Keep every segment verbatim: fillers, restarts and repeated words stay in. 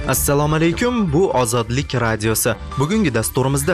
Assalomu alaykum, bu Ozodlik radiosi. Bugungi dasturimizda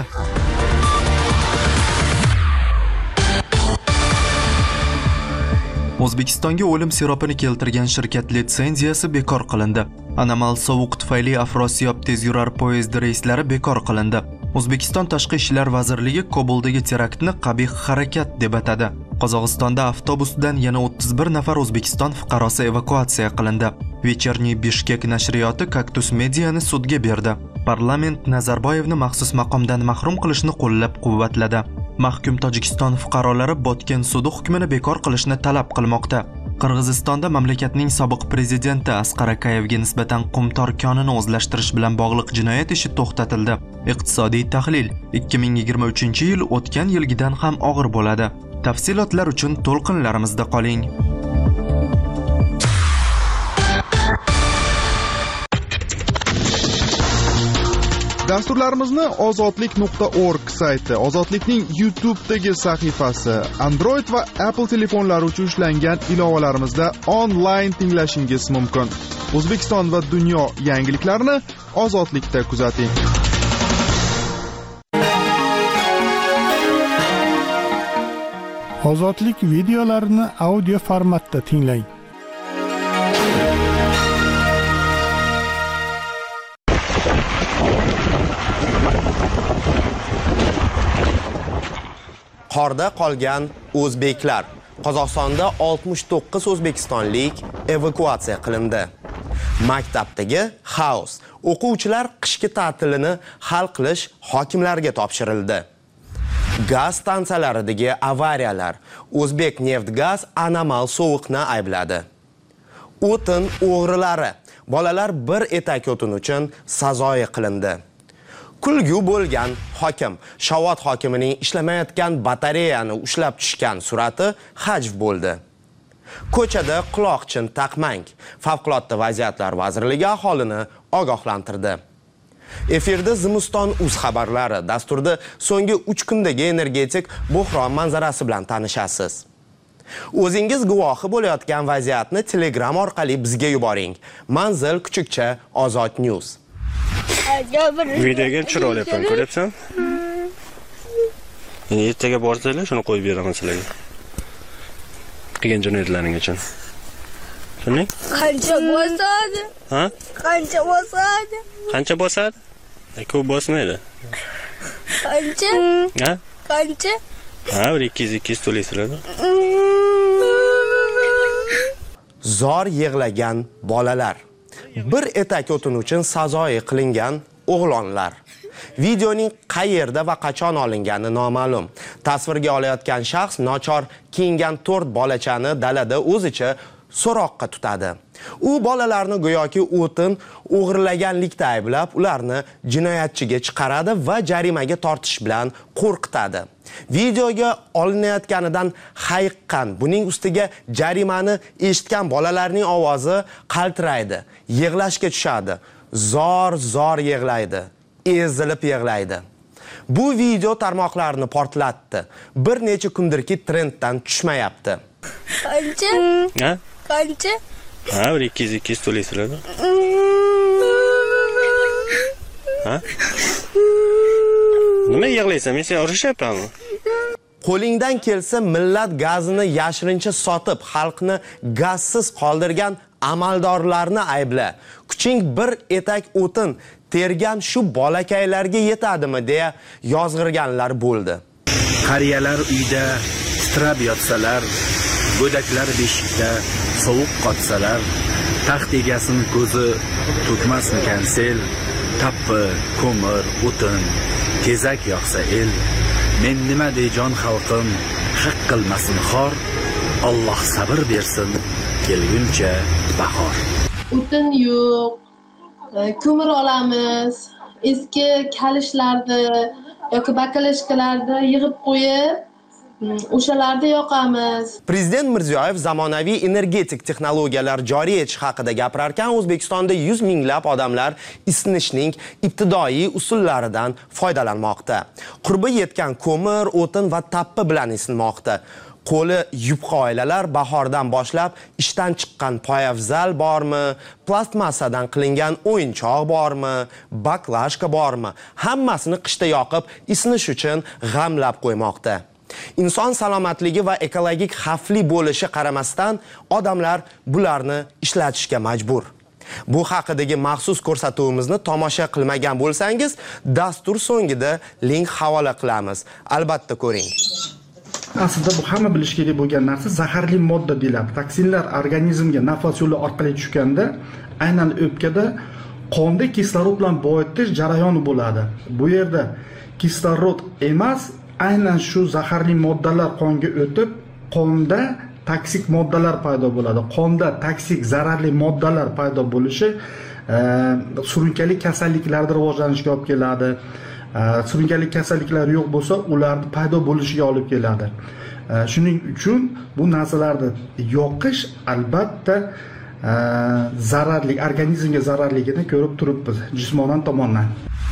O'zbekistonga o'lim siropini keltirgan shirkat litsenziyasi bekor qilindi. Anomal sovuq tufayli Afrosiyob tezyurar poyezd reyslari bekor qilindi. O'zbekiston Tashqi ishlar vazirligi Kobuldagi teraktni qabih harakat deb atadi. Qozog'istonda avtobusdan yana o'ttiz bir nafar O'zbekiston fuqarosi evakuatsiya qilindi. Вечерний Bishkek nashriyoti Kaktus Mediani sudga berdi. Parlament Nazarboyevni maxsus maqomdan mahrum qilishni qo'llab-quvvatladi. Mahkum Tojikiston fuqarolari Botken sudi hukmini bekor qilishni talab qilmoqda. Qirg'izistonda mamlakatning sobiq prezidenti Asqar Akayevga nisbatan qumtor konini o'zlashtirish bilan bog'liq jinoyat ishi to'xtatildi. Iqtisodiy tahlil: ikki ming yigirma uchinchi yil o'tgan yilgidan ham og'ir bo'ladi. Tafsilotlar uchun to'lqinlarimizda qoling. Dasturlarimizni ozodlik nuqta org sayti, Ozodlikning YouTube'dagi sahifasi, Android va Apple telefonlari uchun ishlangan ilovalarimizda onlayn tinglashingiz mumkin. O'zbekiston va dunyo yangiliklarini Ozodlikda kuzating. Ozodlik videolarini audio formatda tinglang. Qorda qolgan o'zbeklar. Qozog'istonda oltmish to'qqiz o'zbekistonlik evakuatsiya qilindi. Maktabdagi xaos. O'quvchilar qishki ta'tilini hal qilish hokimlarga topshirildi. Gaz stansiyalaridagi avariyalar. O'zbek Neftgaz anomal sovuqni aybladi. O'tin o'g'rilari. Bolalar bir etak o'tin uchun sazoyi qilindi. Kulgu bo'lgan hokim. Shovot hokimining ishlamayotgan batareyani ushlab tushgan surati hajv bo'ldi. Ko'chada quloqchin taqmang. Favqulodda vaziyatlar vazirligi aholini ogohlantirdi. Efirda Zimiston uz xabarlari. Dasturda so'nggi uch kundagi energetik buhron manzarasi bilan tanishasiz. O'zingiz guvohi bo'layotgan vaziyatni Telegram orqali bizga yuboring. Manzil Kuchukcha Ozod News. Videoga tushira olyapman, ko'ryapsan? Endi ertaga borsanglar, shuni qo'yib beraman sizlarga. Qilgan jinoyatlaring uchun. Tushunding? Qancha bosadi? Ha? Qancha bosadi? Qancha bosadi? Ko'p bosmaydi. Qancha? Ha? Qancha? Ha, bir ikki yuz ikki yuz to'laysizlar. Zor yig'lagan bolalar. Bir etak o'tin uchun sazoyi qilingan o'g'lonlar. Videoning qayerda va qachon olingani noma'lum. Tasvirga olayotgan shaxs nochor kiyingan to'rt bolachani dalada o'zicha so'roqqa tutadi. U bolalarni go'yoki o'tin o'g'irlaganlikda ayblab, ularni jinoyatchiga chiqaradi va jarimaga tortish bilan qo'rqitadi. Videoga olinayotganidan hayiqqan, buning ustiga jarimani eshitgan bolalarning ovozi qaltiraydi, yig'lashga tushadi, zor-zor yig'laydi, ezilib yig'laydi. Bu video tarmoqlarni portlatdi. Bir necha kundirki trenddan tushmayapti. Qancha? Ha? Qancha? Ha, bir ikki yuz ikki yuz to'laysizlar. Ha? Nima yig'laysan? Men seni urishyapmanmi? Qo'lingdan kelsa millat gazini yashirincha sotib, xalqni gazsiz qoldirgan amaldorlarni aybla. Kuching bir etak o'tin tergan shu bolakaylarga yetadimi deya yozg'irganlar bo'ldi. Qariyalar uyda titrab yotsalar, go'daklar beshikda sovuq qotsalar, taxt egasini ko'zi to'kmasmikan sel, tappi, ko'mir, o'tin, tezak yoqsa el, men nima deyjon xalqim, haq qilmasin xor, Alloh sabr bersin, kelguncha bahor. O'tin yo'q, ko'mir olamiz, eski kalishlarni yoki bakalashkalarni yig'ib qo'yib, o'shalarda yoqamiz. Prezident Mirziyoyev zamonaviy energetik texnologiyalar joriy etish haqida gapirarkan, O'zbekistonda yuz minglab odamlar isinishning ibtidoiy usullaridan foydalanmoqda. Qurbi yetgan ko'mir, o'tin va tappi bilan isinmoqda. Qo'li yupqa oilalar bahordan boshlab ishdan chiqqan poyafzal bormi, plastmassadan qilingan o'yinchoq bormi, baklashka bormi, hammasini qishda yoqib, isinish uchun g'amlab qo'ymoqda. Inson salomatligi va ekologik xavfli bo'lishi qaramasdan odamlar bularni ishlatishga majbur. Bu haqidagi maxsus ko'rsatuvimizni tomosha qilmagan bo'lsangiz, dastur so'ngida link havola qilamiz. Albatta ko'ring. Aslida bu hamma bilish kerak bo'lgan narsa zaharli modda deyiladi. Toksinlar organizmga nafas yo'li orqali tushganda, aynan o'pkada qonda kislorod bilan boyitish jarayoni bo'ladi. Bu yerda kislorod emas, aynan shu zaharli moddalar qonga o'tib, qonda toksik moddalar paydo bo'ladi. Qonda toksik zararli moddalar paydo bo'lishi e, surunkali kasalliklarda rivojlanishiga olib keladi. E, surunkali kasalliklar yo'q bo'lsa, ularning paydo bo'lishiga olib keladi. E, shuning uchun bu narsalarni yoqish albatta e, zararli, organizmga zararligini ko'rib turibmiz jismonan tomondan.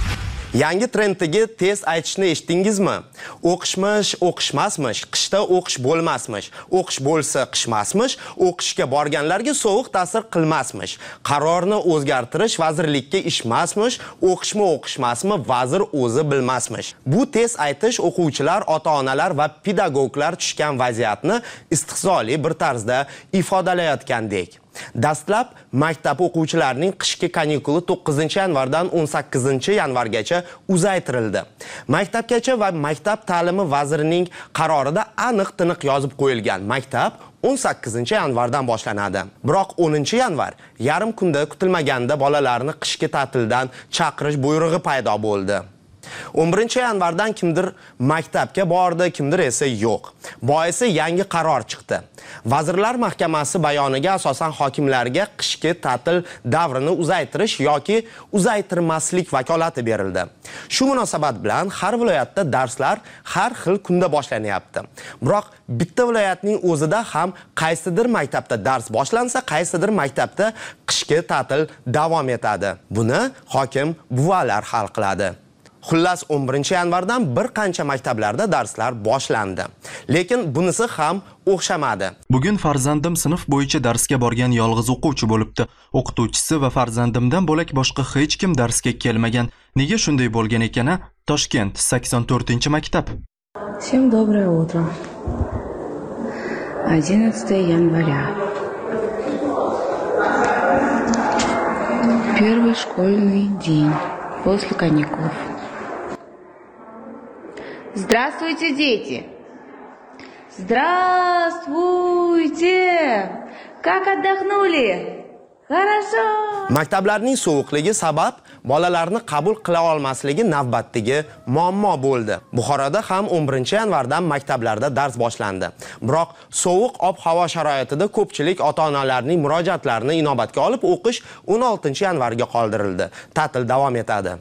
Yangi trenddagi test aytishni eshitdingizmi? O'qishmish, o'qishmasmish, qishda o'qish bo'lmasmish, o'qish bo'lsa qishmasmish, o'qishga borganlarga sovuq ta'sir qilmasmish, qarorni o'zgartirish vazirlikka ishmasmish, o'qishmi o'qishmasmi vazir o'zi bilmasmish. Bu test aytish o'quvchilar, ota-onalar va pedagoglar tushgan vaziyatni istihzoli bir tarzda ifodalayotgandek. Dastlab maktab o'quvchilarining qishki kanikuli to'qqizinchi yanvardan o'n sakkizinchi yanvargacha uzaytirildi. Maktabgacha va maktab ta'limi vazirining qarorida aniq-tiniq yozib qo'yilgan. Maktab o'n sakkizinchi yanvardan boshlanadi. Biroq o'ninchi yanvar yarim kunda kutilmaganda bolalarni qishki ta'tildan chaqirish buyrug'i paydo bo'ldi. o'n birinchi yanvardan kimdir maktabga bordi, kimdir esa yo'q. Boisi yangi qaror chiqdi. Vazirlar Mahkamasi bayoniga asosan hokimlarga qishki ta'til davrini uzaytirish yoki uzaytirmaslik vakolati berildi. Shu munosabat bilan har viloyatda darslar har xil kunda boshlanyapti. Biroq bitta viloyatning o'zida ham qaysidir maktabda dars boshlansa, qaysidir maktabda qishki ta'til davom etadi. Buni hokim buvalar hal qiladi. Xullas o'n birinchi yanvardan bir qancha maktablarda darslar boshlandi. Lekin bunisi ham o'xshamadi. Bugun farzandim sinf bo'yicha darsga borgan yolg'iz o'quvchi bo'libdi. O'qituvchisi va farzandimdan bo'lak boshqa hech kim darsga kelmagan. Nega shunday bo'lgan ekan? Toshkent sakson to'rtinchi maktab. Всем доброе утро. одиннадцатое января. Первый школьный день после каникул. Здравствуйте, дети! Здравствуйте! Как отдохнули? Хорошо! Maktablarning sovuqligi sabab bolalarni qabul qila olmasligi navbatdagi muammo bo'ldi. Buxoroda ham o'n birinchi yanvardan maktablarda dars boshlandi. Biroq sovuq ob-havo sharoitida ko'pchilik ota-onalarning murojaatlarini inobatga olib o'qish o'n oltinchi yanvarga qoldirildi. Ta'til davom etadi.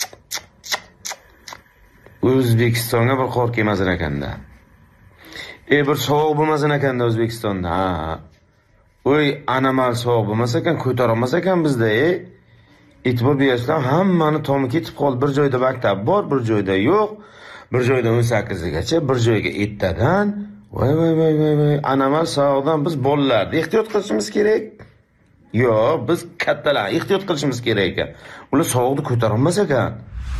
O'zbekistonga bir qor kelmasin ekanda. E bir sovuq bo'lmasin ekanda O'zbekistonda. Ha. Oy, anomal sovuq bo'lmasa ekan, ko'tara olmasa ekan bizda, e. E'tibor bersam, hammani tomi ketib qoldi. Bir joyda maktab bor, bir joyda yo'q. Bir joyda o'n sakkizigacha, bir joyga ertadan. Voy voy voy voy voy, anomal sovuqdan biz bolalarni ehtiyot qilishimiz kerak. Yo'q, biz kattalar ehtiyot qilishimiz kerak ekan. Ular sovuqni ko'tara olmasa ekan.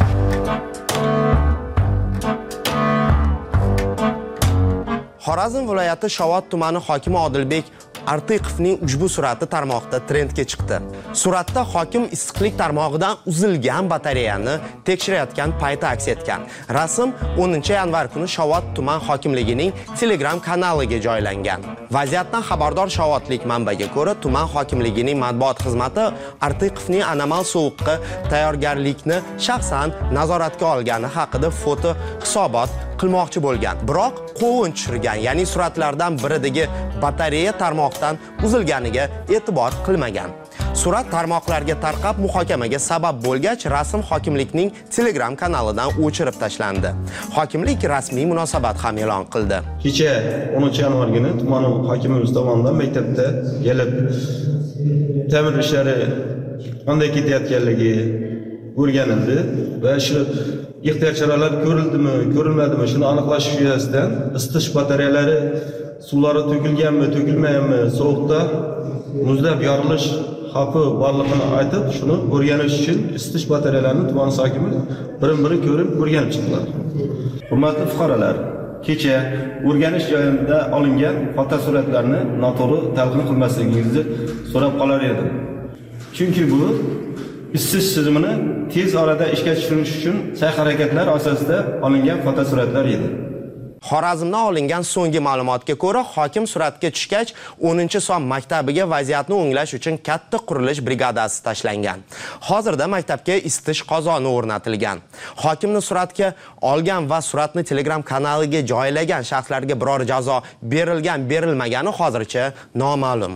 Xorazm viloyati Shovot tumani hokimi Odilbek Artiqovning ushbu surati tarmoqda trendga chiqdi. Suratda hokim issiqlik tarmog'idan uzilgan batareyani tekshirayotgan payti aks etgan. Rasm o'ninchi yanvar kuni Shovot tuman hokimligining Telegram kanaliga joylangan. Vaziyatdan xabardor Shovotlik manbaga ko'ra, tuman hokimligining matbuot xizmati Artiqovning anomal sovuqqa tayyorgarlikni shaxsan nazoratga olgani haqida foto hisobot qilmoqchi bo'lgan. Biroq qovun tushirgan, ya'ni suratlardan biridagi batareya tarmoqdan uzilganiga e'tibor qilmagan. Surat tarmoqlarga tarqab muhokamaga sabab bo'lgach, rasm hokimlikning Telegram kanalidan o'chirib tashlandi. Hokimlik rasmiy munosabat ham e'lon qildi. Kecha o'ninchi yanvar kuni tuman hokimimiz tomonidan maktabda kelib ta'mir ishlari qanday ketayotganligi o'rganildi va shu ehtiyot choralari ko'rildimi, ko'rilmadimi, shuni aniqlash yuzasidan isitish batareyalari suvlari to'kilganmi, to'kilmaganmi, sovuqda muzlab yorilish xavfi borligini aytib, shuni o'rganish uchun isitish batareyalarini tuman hokimi birin-biri ko'rib, o'rganib chiqdilar. Hurmatli fuqarolar, kecha o'rganish joyida olingan fotosuratlarni noto'g'ri talqin qilmasligingizni so'rab qolar edim. Chunki bu isitish tizimini tez orada ishga tushirish uchun sa'y-harakatlar asosida olingan fotosuratlar edi. Xorazmdan olingan so'nggi ma'lumotga ko'ra, hokim suratga tushgach, o'ninchi son maktabiga vaziyatni o'nglash uchun katta qurilish brigadasi tashlangan. Hozirda maktabga isitish qozoni o'rnatilgan. Hokimni suratga olgan va suratni Telegram kanaliga joylagan shaxslarga biror jazo berilgan, berilmagani hozircha noma'lum.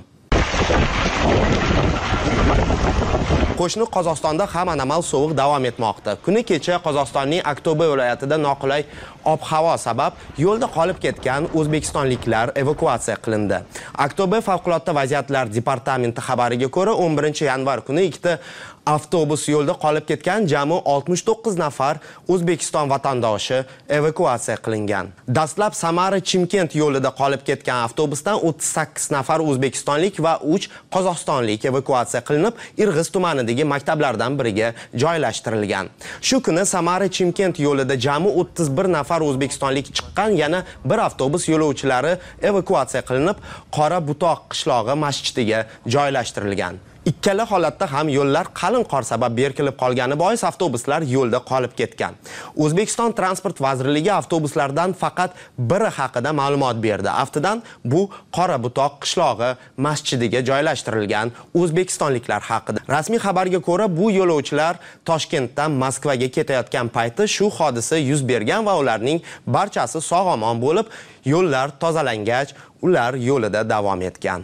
Qo'shni Qozog'istonda ham anomal sovuq davom etmoqda. Kuni kecha Qozog'istonning Aktobe viloyatida noqulay ob-havo sabab yo'lda qolib ketgan o'zbekistonliklar evakuatsiya qilindi. Aktobe favqulodda vaziyatlar departamenti xabariga ko'ra, o'n birinchi yanvar kuni ikkita avtobus yo'lda qolib ketgan, jami oltmish to'qqiz nafar O'zbekiston vatandoshi evakuatsiya qilingan. Dastlab Samara-Chimkent yo'lida qolib ketgan avtobusdan o'ttiz sakkiz nafar o'zbekistonlik va uch qozog'istonlik evakuatsiya qilinib, Irg'iz tumanidagi maktablardan biriga joylashtirilgan. Shu kuni Samara-Chimkent yo'lida jami o'ttiz bir nafar o'zbekistonlik chiqqan, yana bir avtobus yo'lovchilari evakuatsiya qilinib, Qora Butoq qishlog'i masjidiga joylashtirilgan. Ikkala holatda ham yo'llar qalin qor sabab berkilib qolgani bois avtobuslar yo'lda qolib ketgan. O'zbekiston Transport vazirligi avtobuslardan faqat biri haqida ma'lumot berdi. Aftidan bu Qora Butoq qishlog'i masjidiga joylashtirilgan o'zbekistonliklar haqida. Rasmiy xabarga ko'ra, bu yo'lovchilar Toshkentdan Moskvaga ketayotgan payti shu hodisa yuz bergan va ularning barchasi sog'-omon bo'lib, yo'llar tozalangach, ular yo'lida davom etgan.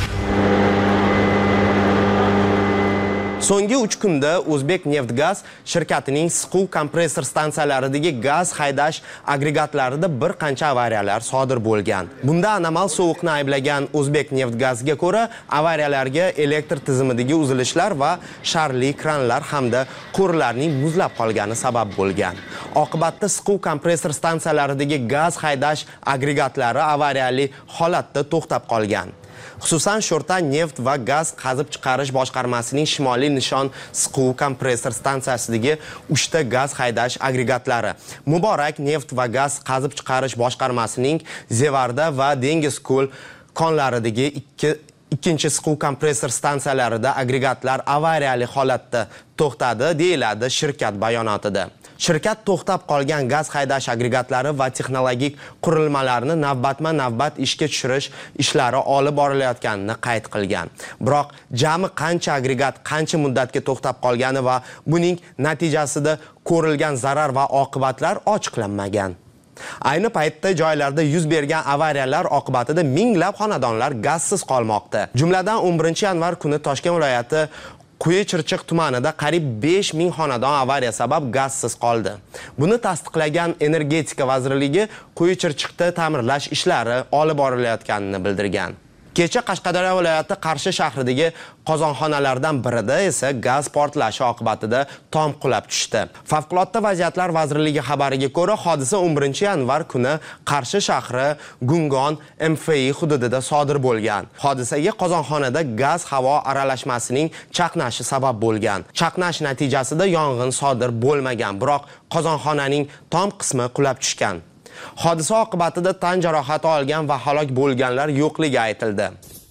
So'nggi uch kunda O'zbek Neftgaz shirkatining siquv kompressor stansiyalaridagi gaz haydash agregatlarida bir qancha avariyalar sodir bo'lgan. Bunda anomal sovuqni ayblagan O'zbek Neftgazga ko'ra, avariyalarga elektr tizimidagi uzilishlar va sharli kranlar hamda quvurlarning muzlab qolgani sabab bo'lgan. Oqibatda siquv kompressor stansiyalaridagi gaz haydash agregatlari avariyali holatda to'xtab qolgan. Xususan, Sho'rtan neft va gaz qazib chiqarish boshqarmasining Shimoliy Nishon siquv kompressor stansiyasidagi uchta gaz haydash agregatlari, Muborak neft va gaz qazib chiqarish boshqarmasining Zevarda va Dengiz ko'l konlaridagi ikki ikkinchi siquv kompressor stansiyalarida agregatlar avariyali holatda to'xtadi, deyiladi shirkat bayonotida. Shirkat to'xtab qolgan gaz haydash agregatlari va texnologik qurilmalarni navbatma-navbat ishga tushirish ishlari olib borilayotganini qayd qilgan. Biroq jami qancha agregat qancha muddatga to'xtab qolgani va buning natijasida ko'rilgan zarar va oqibatlar ochiqlanmagan. Ayni paytda joylarda yuz bergan avariyalar oqibatida minglab xonadonlar gazsiz qolmoqda. Jumladan o'n birinchi yanvar kuni Toshkent viloyati Quyi-Chirchiq tumanida qariyb besh ming xonadon avariya sabab gazsiz qoldi. Buni tasdiqlagan Energetika vazirligi Quyi-Chirchiqda ta'mirlash ishlari olib borilayotganini bildirgan. Kecha Qashqadaryo viloyati Qarshi shahridagi qozonxonalardan birida esa gaz portlashi oqibatida tom qulab tushdi. Favqulodda vaziyatlar vazirligi xabariga ko'ra, hodisa o'n birinchi yanvar kuni Qarshi shahri Gungon M F I hududida sodir bo'lgan. Hodisaga qozonxonada gaz havo aralashmasining chaqnashi sabab bo'lgan. Chaqnash natijasida yong'in sodir bo'lmagan, biroq qozonxonaning tom qismi qulab tushgan. Hodisa oqibatida tan jarohati olgan va halok bo'lganlar yo'qligi aytildi.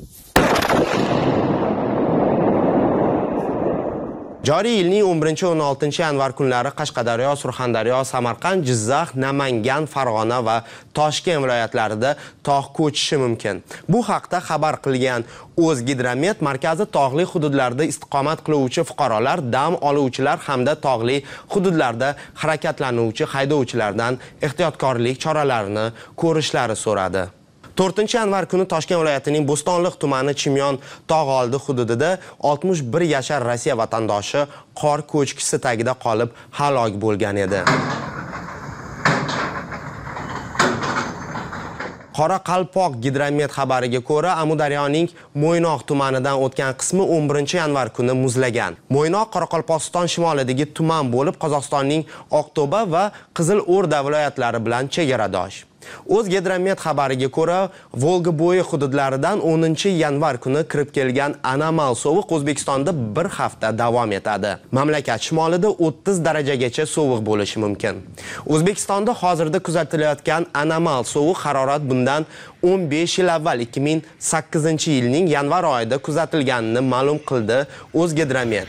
Joriy yilning o'n birinchi o'n oltinchi yanvar kunlari Qashqadaryo, Surxondaryo, Samarqand, Jizzax, Namangan, Farg'ona va Toshkent viloyatlarida tog' ko'chishi mumkin. Bu haqda xabar qilgan O'zgidromet markazi tog'li hududlarda istiqomat qiluvchi fuqarolar, dam oluvchilar hamda tog'li hududlarda harakatlanuvchi haydovchilardan ehtiyotkorlik choralarini ko'rishlari so'radi. to'rtinchi yanvar kuni Toshkent viloyatining Bo'stonliq tumani Chimyon tog'oldi hududida oltmish bir yashar Rossiya vatandoshi qor ko'chkisi tagida qolib halok bo'lgan edi. Qoraqalpoq Gidromet xabariga ko'ra, Amudaryoning Mo'ynoq tumanidan o'tgan qismi o'n birinchi yanvar kuni muzlagan. Mo'ynoq Qoraqalpog'iston shimolidagi tuman bo'lib, Qozog'istonning Oqto'ba va Qizil O'rda viloyatlari bilan chegaradosh. O'zgidromet xabariga ko'ra, Volga bo'yi hududlaridan o'ninchi yanvar kuni kirib kelgan anomal sovuq O'zbekistonda bir hafta davom etadi. Mamlakat shimolida o'ttiz darajagacha sovuq bo'lishi mumkin. O'zbekistonda hozirda kuzatilayotgan anomal sovuq harorat bundan o'n besh yil avval ikki ming sakkizinchi yilning yanvar oyida kuzatilganini ma'lum qildi O'zgidromet.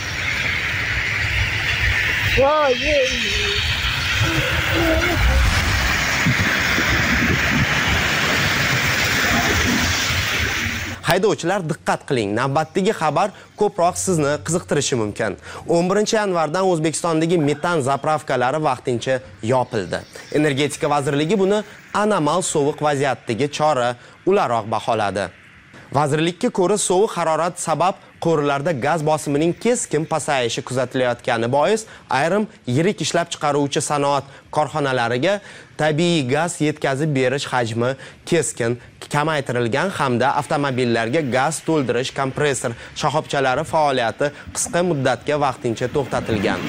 Haydovchilar diqqat qiling, navbatdagi xabar ko'proq sizni qiziqtirishi mumkin. o'n birinchi yanvardan O'zbekistondagi metan zapravkalari vaqtincha yopildi. Energetika vazirligi buni anomal sovuq vaziyatdagi chora o'laroq baholadi. Vazirlikka ko'ra, sovuq harorat sabab qo'riqlarda gaz bosimining keskin pasayishi kuzatilayotgani bois ayrim yirik ishlab chiqaruvchi sanoat korxonalariga tabiiy gaz yetkazib berish hajmi keskin kamaytirilgan hamda avtomobillarga gaz to'ldirish kompressor shoxobchalari faoliyati qisqa muddatga vaqtincha to'xtatilgan.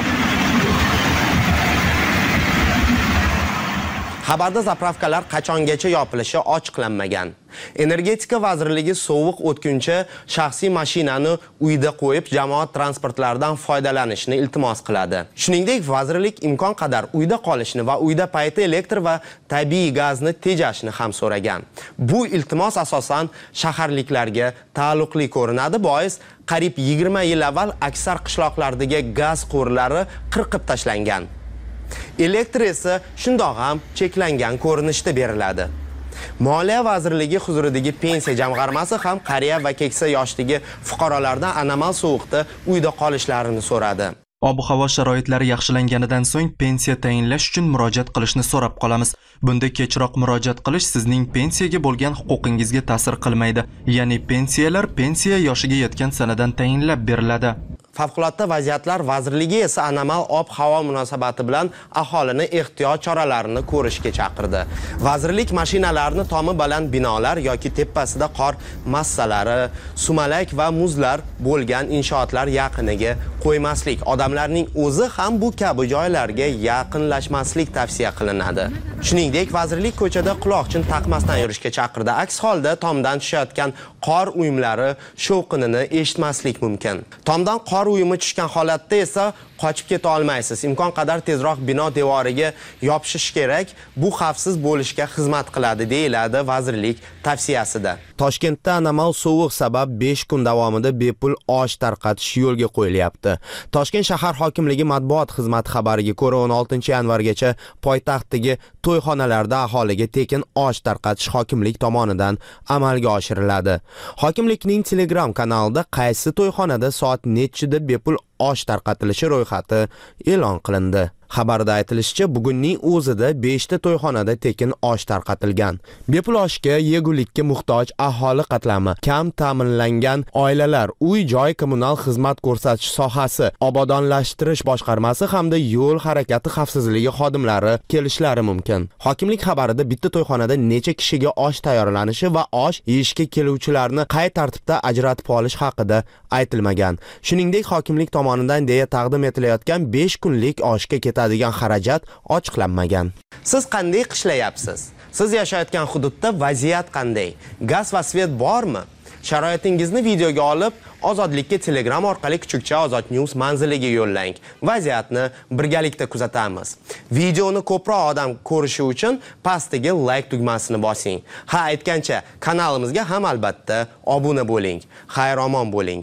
Xabarda zapravkalar qachongacha yopilishi ochiqlanmagan. Energetika vazirligi sovuq o'tguncha shaxsiy mashinani uyda qo'yib, jamoat transportlaridan foydalanishni iltimos qiladi. Shuningdek, vazirlik imkon qadar uyda qolishni va uyda payti elektr va tabiiy gazni tejashni ham so'ragan. Bu iltimos asosan shaharliklarga taalluqli ko'rinadi, bois qariyb yigirma yil avval aksar qishloqlardagi gaz quvurlari qirqib tashlangan. Elektr esa shundoq ham cheklangan ko'rinishda beriladi. Moliya vazirligi huzuridagi pensiya jamg'armasi ham qariya va keksa yoshdagi fuqarolardan anomal sovuqda uyda qolishlarini so'radi. Ob-havo sharoitlari yaxshilanganidan so'ng pensiya tayinlash uchun murojaat qilishni so'rab qolamiz. Bunda kechroq murojaat qilish sizning pensiyaga bo'lgan huquqingizga ta'sir qilmaydi. Ya'ni pensiyalar pensiya yoshiga yetgan sanadan tayinlab beriladi. Favqulodda vaziyatlar vazirligi esa anomal ob-havo munosabati bilan aholini ehtiyot choralarini ko'rishga chaqirdi. Vazirlik mashinalarni tomi baland binolar yoki tepasida qor massalari, sumalak va muzlar bo'lgan inshootlar yaqiniga qo'ymaslik, odamlarning o'zi ham bu kabi joylarga yaqinlashmaslik tavsiya qilinadi. Shuningdek, vazirlik ko'chada quloqchin taqmasdan yurishga chaqirdi. Aks holda tomdan tushayotgan qor uyumlari shovqinini eshitmaslik mumkin. Tomdan qor uyumi tushgan holatda esa qochib keta olmaysiz. Imkon qadar tezroq bino devoriga yopishish kerak. Bu xavfsiz bo'lishga xizmat qiladi, deyiladi vazirlik tavsiyasida. Toshkentda anomal sovuq sabab besh kun davomida bepul osh tarqatish yo'lga qo'yilyapti. Toshkent shahar hokimligi matbuot xizmati xabariga ko'ra, o'n oltinchi yanvargacha poytaxtdagi to'yxonalarda aholiga tekin osh tarqatish hokimlik tomonidan amalga oshiriladi. Hokimlikning Telegram kanalida qaysi to'yxonada soat nechida bepul osh tarqatilishi ro'yxati e'lon qilindi. Xabarda aytilishicha, bugunning o'zida beshta to'yxonada tekin osh tarqatilgan. Bepul oshga yegulikka muhtoj aholi qatlami, kam ta'minlangan oilalar, uy-joy kommunal xizmat ko'rsatish sohasi, obodonlashtirish boshqarmasi hamda yo'l harakati xavfsizligi xodimlari kelishlari mumkin. Hokimlik xabarida bitta to'yxonada necha kishiga osh tayyorlanishi va osh yeyishga keluvchilarni qay tartibda ajratib olish haqida aytilmagan. Shuningdek, hokimlik tomonidan deya taqdim etilayotgan besh kunlik oshga ketadigan xarajat ochiqlanmagan. Siz qanday qishlayapsiz? Siz yashayotgan hududda vaziyat qanday? Gaz va svet bormi? Sharoitingizni videoga olib, Ozodlikka Telegram orqali kuchukcha Ozod News manziliga yo'llang. Vaziyatni birgalikda kuzatamiz. Videoni ko'proq odam ko'rishi uchun pastdagi like tugmasini bosing. Ha, aytgancha, kanalimizga ham albatta obuna bo'ling. Xayr-omon bo'ling.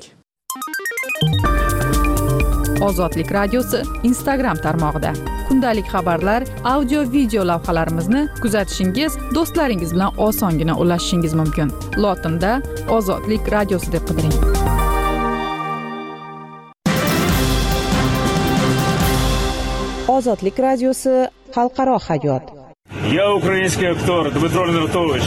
Ozodlik radiosi Instagram tarmog'ida kundalik xabarlar, audio video lavhalarimizni kuzatishingiz, do'stlaringiz bilan osongina ulashishingiz mumkin. Lotinda Ozodlik radiosi deb qidiring. Ozodlik radiosi xalqaro hayot. Я украинский актер Дмитрий Ленартович.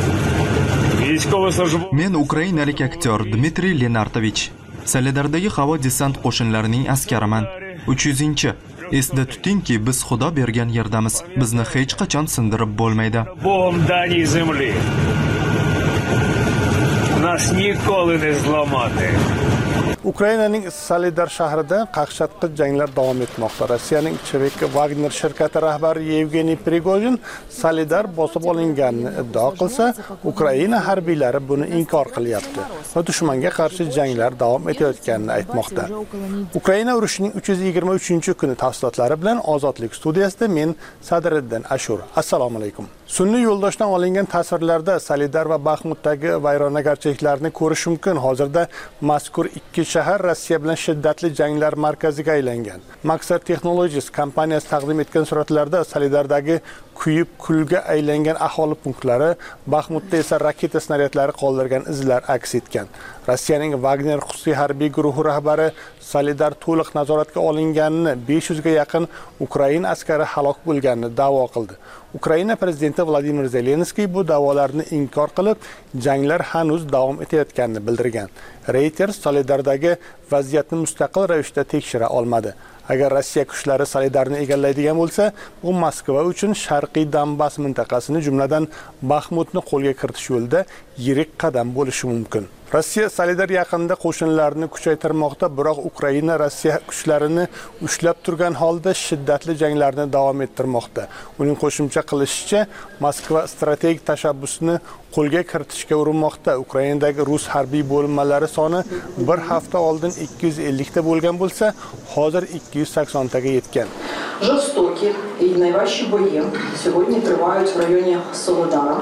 Men ukrainalik aktyor Dmitriy Lenartovich. Soledardagi havo desant qo'shinlarining askariman. uch yuzinchi. Esda tutingki, biz Xudo bergan yerdamiz. Bizni hech qachon sindirib bo'lmaydi. нас ніколи не зламати. Ukrainaning Solidar shahrida qaqshatqich janglar davom etmoqda. Rossiyaning Chevik Wagner shirkati rahbari Yevgeniy Prigozhin Solidar bosib olinganini iddao qilsa, Ukraina harbiylari buni inkor qilyapti va dushmanga qarshi janglar davom etayotganini aytmoqda. Ukraina urushining uch yuz yigirma uchinchi kuni tafsilotlari bilan Ozodlik studiyasida men Sadriddin Ashur. Assalomu alaykum. Sun'iy yo'ldoshdan olingan tasvirlarda Solidar va Baxmutdagi vayronagarchiliklarni ko'rish mumkin. Hozirda mazkur ikki shahar Rossiya bilan shiddatli janglar markaziga aylangan. Maxar Technologies kompaniyasi taqdim etgan suratlarda Solidardagi kuyib kulga aylangan aholi punktlari, Baxmutda esa raketa snaryadlari qoldirgan izlar aks etgan. Rossiyaning Wagner xususiy harbiy guruhi rahbari Solidar to'liq nazoratga olinganini, besh yuz ga yaqin Ukraina askari halok bo'lganini da'vo qildi. Ukraina prezidenti Vladimir Zelenskiy bu da'volarni inkor qilib, janglar hanuz davom etayotganini bildirgan. Reuters Solidardagi vaziyatni mustaqil ravishda tekshira olmadi. Agar Rossiya kuchlari Solidarni egallaydigan bo'lsa, bu Moskva uchun Sharqiy Donbass mintaqasini, jumladan Baxmutni qo'lga kiritish yo'lida yirik qadam bo'lishi mumkin. Rossiya Solidar yaqinida qo'shinlarini kuchaytirmoqda, biroq Ukraina Rossiya kuchlarini ushlab turgan holda shiddatli janglarni davom ettirmoqda. Uning qo'shimcha qilishicha, Moskva strategik tashabbusni qo'lga kiritishga urinmoqda. Ukrainadagi rus harbiy bo'linmalari soni bir hafta oldin ikki yuz ellik ta bo'lgan bo'lsa, hozir ikki yuz sakson taga yetgan. Жорстокі і найважчі бої сьогодні тривають в районі Солидара.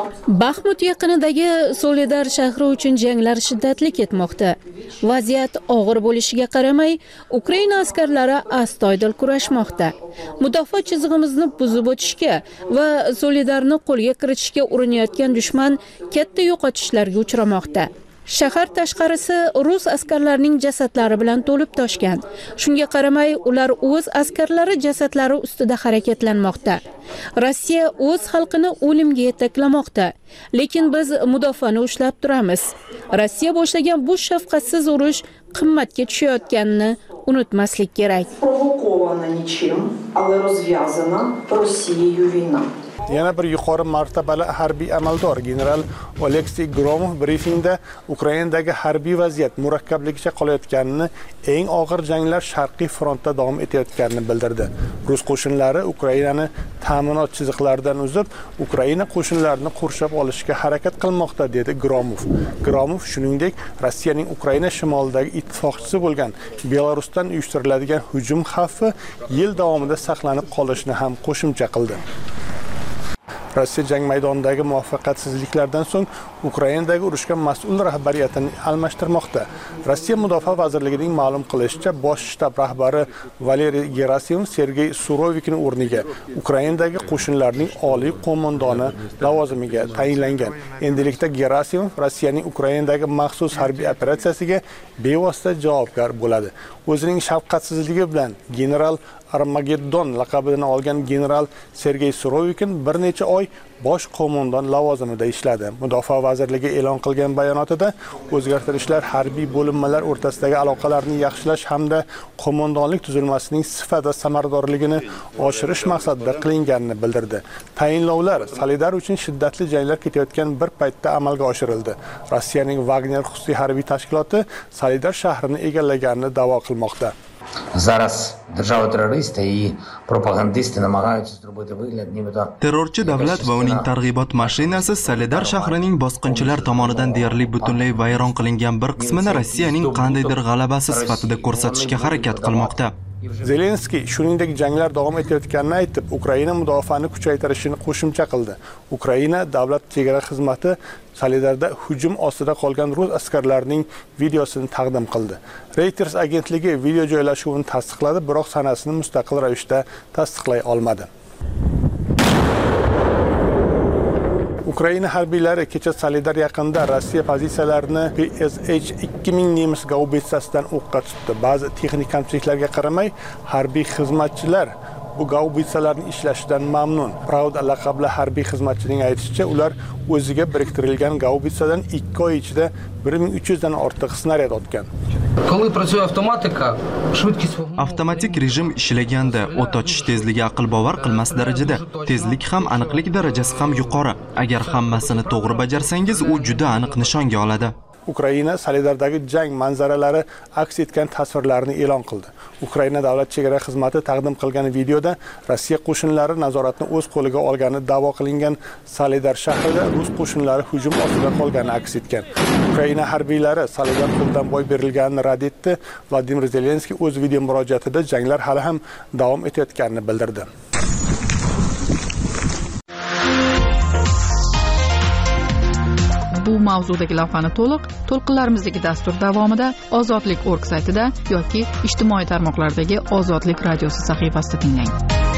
Baxmut yaqinidagi Solidar shahri uchun janglar shiddatli ketmoqda. Vaziyat og'ir bo'lishiga qaramay, Ukraina askarlari astoydil kurashmoqda. Mudofaa chizig'imizni buzib o'tishga va Solidarni qo'lga kiritishga urinayotgan dushman katta yo'qotishlarga uchramoqda. Shahar tashqarisi rus askarlarining jasadlari bilan to'lib toshgan. Shunga qaramay, ular o'z askarlari jasadlari ustida harakatlanmoqda. Rossiya o'z xalqini o'limga yetaklamoqda. Lekin biz mudofaani ushlab turamiz. Rossiya boshlagan bu shafqatsiz urush qimmatga tushayotganini unutmaslik kerak. Провокована нічим, але розв'язана Росією війна. Yana bir yuqori martabali harbiy amaldor general Oleksiy Gromov brifingda Ukrainadagi harbiy vaziyat murakkabligicha qolayotganini, eng og'ir janglar Sharqiy frontda davom etayotganini bildirdi. Rus qo'shinlari Ukrainani ta'minot chiziqlaridan uzib, Ukraina qo'shinlarini qurshab olishga harakat qilmoqda, dedi Gromov. Gromov shuningdek, Rossiyaning Ukraina shimolidagi ittifoqchisi bo'lgan Belarusdan uyushtiriladigan hujum xavfi yil davomida saqlanib qolishini ham qo'shimcha qildi. Rossiya jang maydonidagi muvaffaqiyatsizliklardan so'ng Ukrainadagi urushga mas'ul rahbariyatini almashtirmoqda. Rossiya Mudofaa vazirligining ma'lum qilishicha, bosh shtab rahbari Valeriy Gerasimov Sergey Surovikning o'rniga Ukrainadagi qo'shinlarning oliy qo'mondoni lavozimiga tayinlangan. Endilikda Gerasimov Rossiyaning Ukrainadagi maxsus harbiy operatsiyasiga bevosita javobgar bo'ladi. O'zining shafqatsizligi bilan general Armageddon laqabini olgan general Sergey Surovikin bir necha oy bosh qo'mondon lavozimida ishladi. Mudofaa vazirligi e'lon qilgan bayonotida o'zgartirishlar harbiy bo'linmalar o'rtasidagi aloqalarni yaxshilash hamda qo'mondonlik tuzilmasining sifat va samaradorligini oshirish maqsadida qilinganini bildirdi. Tayinlovlar Solidar uchun shiddatli janglar ketayotgan bir paytda amalga oshirildi. Rossiyaning Wagner xususiy harbiy tashkiloti Solidar shahrini egallaganini da'vo qilmoqda. Зараз держава-терористи і пропагандисти намагаються зробити вигляд, нібито terrorchi davlat va uning targ'ibot mashinasi Solidar shahrining bosqinchilar tomonidan deyarli butunlay vayron qilingan bir qismini Rossiyaning qandaydir g'alabasi sifatida ko'rsatishga harakat qilmoqda. Zelenskiy shuningdek janglar davom etayotganini aytib, Ukraina mudofaani kuchaytirishini qo'shimcha qildi. Ukraina davlat chegara xizmati Solidarda hujum ostida qolgan rus askarlarining videosini taqdim qildi. Reuters agentligi video joylashuvini tasdiqladi, biroq sanasini mustaqil ravishda tasdiqlay olmadi. Ukraina harbiylari kecha Solidar yaqinida Rossiya pozitsiyalarini P S H ikki ming nemis gaubitsasidan o'qqa tutdi. Ba'zi texnik kamchiliklarga qaramay, harbiy xizmatchilar bu gaubitsalarning ishlashidan mamnun. Pravda laqabli harbiy xizmatchining aytishicha, ular o'ziga biriktirilgan gaubitsadan ikki oy ichida bir ming uch yuz dan ortiq snaryad otgan. Коли працює автоматика, швидкість avtomatik rejim ishlaganda o't ochish tezligi aql bovar qilmas darajada, tezlik ham aniqlik darajasi ham yuqori. Agar hammasini to'g'ri bajarsangiz, u juda aniq nishonga oladi. Ukraina Solidardagi jang manzaralari aks etgan tasvirlarni e'lon qildi. Ukraina davlat chegara xizmati taqdim qilgan videoda Rossiya qo'shinlari nazoratni o'z qo'liga olgani da'vo qilingan Solidar shahrida rus qo'shinlari hujum ostida qolgani aks etgan. Ukraina harbiylari Solidar qo'ldan boy berilganini rad etdi. Vladimir Zelenskiy o'z video murojaatida janglar hali ham davom etayotganini bildirdi. Bu mavzudagi lavhani to'liq to'lqinlarimizdagi dastur davomida ozodlik org saytida yoki ijtimoiy tarmoqlardagi Ozodlik radiosi sahifasida tinglang.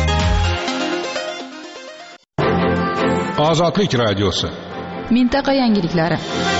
Ozodlik radiosi. Mintaqa yangiliklari.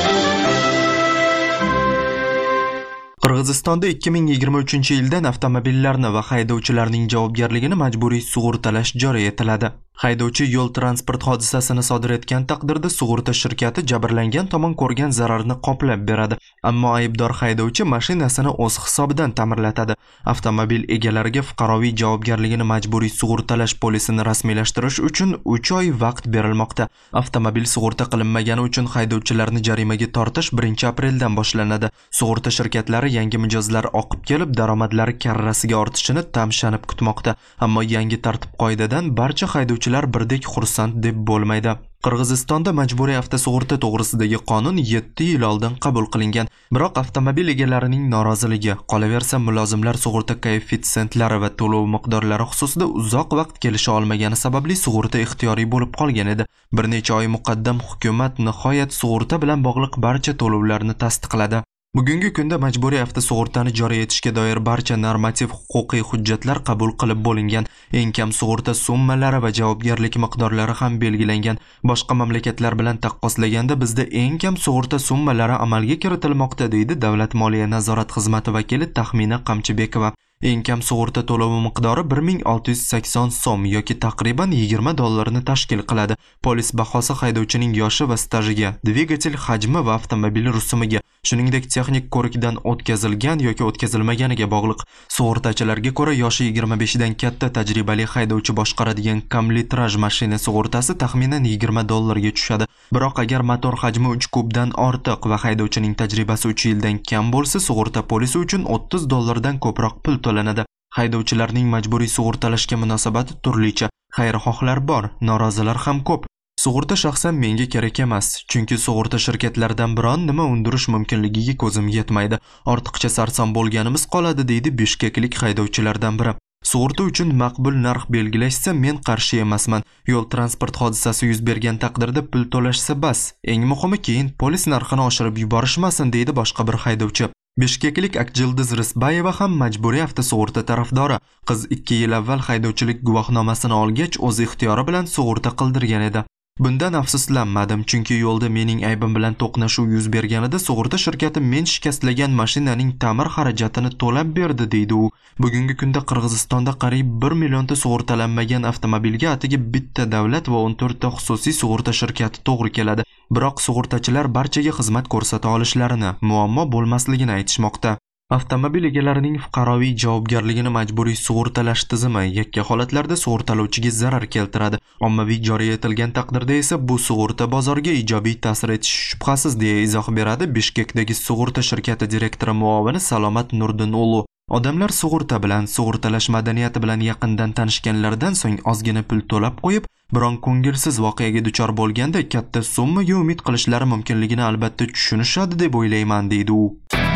Qirg'izistonda ikki ming yigirma uchinchi yildan avtomobillarni va haydovchilarning javobgarligini majburiy sug'urtalash joriy etiladi. Haydovchi yo'l transport hodisasini sodir etgan taqdirda sug'urta shirkati jabrlangan tomon ko'rgan zararni qoplab beradi. Ammo aybdor haydovchi mashinasini o'z hisobidan ta'mirlatadi. Avtomobil egalariga fuqaroviy javobgarligini majburiy sug'urtalash polisini rasmiylashtirish uchun uch oy vaqt berilmoqda. Avtomobil sug'urta qilinmagani uchun haydovchilarni jarimaga tortish birinchi apreldan boshlanadi. Sug'urta shirkatlari yangi mijozlar oqib kelib, daromadlari karrasiga ortishini tamshanib kutmoqda. Ammo yangi tartib-qoidadan barcha haydovchilar birdek xursand deb bo'lmaydi. Qirg'izistonda majburiy avtosug'urta to'g'risidagi qonun yetti yil oldin qabul qilingan. Biroq avtomobil egalarining noroziligi, qolaversa mulozimlar sug'urta koeffitsentlari va to'lov miqdorlari xususida uzoq vaqt kelisha olmagani sababli sug'urta ixtiyoriy bo'lib qolgan edi. Bir necha oy muqaddam hukumat nihoyat sug'urta bilan bog'liq barcha to'lovlarni tasdiqladi. Bugungi kunda majburiy avtosug'urtani joriy etishga doir barcha normativ huquqiy hujjatlar qabul qilib bo'lingan. Eng kam sug'urta summalari va javobgarlik miqdorlari ham belgilangan. Boshqa mamlakatlar bilan taqqoslaganda bizda eng kam sug'urta summalari amalga kiritilmoqda, deydi Davlat moliya nazorat xizmati vakili Taxmina Qamchibekova. Eng kam sug'urta to'lovi miqdori bir ming olti yuz sakson so'm yoki taqriban yigirma dollarni tashkil qiladi. Polis bahosi haydovchining yoshi va stajiga, dvigatel hajmi va avtomobil rusumiga, shuningdek texnik ko'rikdan o'tkazilgan yoki o'tkazilmaganiga bog'liq. Sug'urtachilarga ko'ra, yoshi yigirma besh dan katta tajribali haydovchi boshqaradigan kamlitraj mashina sug'urtasi taxminan yigirma dollarga tushadi. Biroq agar motor hajmi uch kubdan ortiq va haydovchining tajribasi uch yildan kam bo'lsa, sug'urta polisi uchun o'ttiz dollardan ko'proq pul to'lanadi. Haydovchilarning majburiy sug'urtalashga munosabati turlicha. Xayrixohlar bor, norozilar ham ko'p. Sug'urta shaxsan menga kerak emas, chunki sug'urta shirkatlaridan biron nima undirish mumkinligiga ko'zim yetmaydi. Ortiqcha sarson bo'lganimiz qoladi, deydi bishkeklik haydovchilardan biri. Sug'urta uchun maqbul narx belgilashsa men qarshi emasman. Yo'l transport hodisasi yuz bergan taqdirda pul to'lashsa bas. Eng muhimi keyin polis narxini oshirib yuborishmasin, deydi boshqa bir haydovchi. Bishkeklik Akjildiz Risbayeva ham majburiy avtosug'urta tarafdori. Qiz ikki yil avval haydovchilik guvohnomasini olgach, o'z ixtiyori bilan sug'urta qildirgan edi. Bundan afsuslanmadim, chunki yo'lda mening aybim bilan to'qnashuv yuz berganida sug'urta shirkati men shikastlagan mashinaning ta'mir xarajatini to'lab berdi, deydi u. Bugungi kunda Qirg'izistonda qariyb bir millionta sug'urtalanmagan avtomobilga atigi bitta davlat va o'n to'rtta xususiy sug'urta shirkati to'g'ri keladi. Biroq sug'urtachilar barchaga xizmat ko'rsata olishlarini, muammo bo'lmasligini aytishmoqda. Avtomobil egalarining fuqaroviy javobgarligini majburiy sug'urtalash tizimi yakka holatlarda sug'urtalovchiga zarar keltiradi. Ommaviy joriy etilgan taqdirda esa bu sug'urta bozoriga ijobiy ta'sir etishi shubhasiz, deya izoh beradi Bishkekdagi sug'urta shirkati direktori muovini Salomat Nurdinulu. Odamlar sug'urta bilan, sug'urtalash madaniyati bilan yaqindan tanishganlaridan so'ng ozgina pul to'lab qo'yib, biron ko'ngilsiz voqeaga duchor bo'lganda katta summaga umid qilishlari mumkinligini albatta tushunishadi deb o'ylayman, deydi u.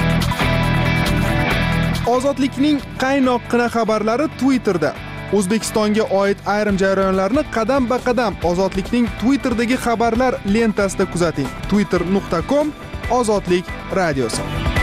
Ozodlikning qaynoqqina xabarlari Twitterda. O'zbekistonga oid ayrim jarayonlarni qadam-ba-qadam Ozodlikning Twitterdagi xabarlar lentasida kuzating. twitter nuqta com Ozodlik radiosi.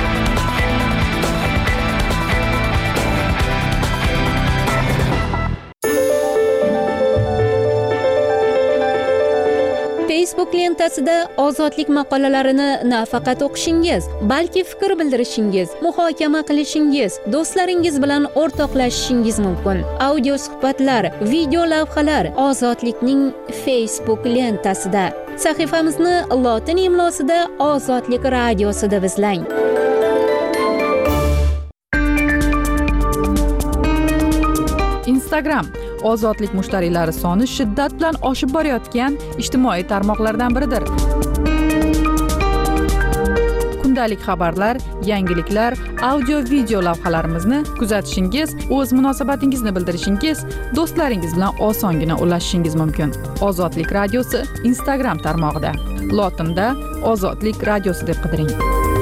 Facebook lentasida ozodlik maqolalarini nafaqat o'qishingiz, balki fikr bildirishingiz, muhokama qilishingiz, do'stlaringiz bilan o'rtoqlashishingiz mumkin. Audio suhbatlar, video lavhalar Ozodlikning Facebook lentasida. Sahifamizni lotin imlosida Ozodlik radiosida izlang. Instagram ozodlik mushtariylari soni shiddat bilan oshib borayotgan ijtimoiy tarmoqlardan biridir. Kundalik xabarlar, yangiliklar, audio video lavhalarimizni kuzatishingiz, o'z munosabatingizni bildirishingiz, do'stlaringiz bilan osongina ulashishingiz mumkin. Ozodlik radiosi Instagram tarmog'ida. Lotinda Ozodlik radiosi deb qidiring.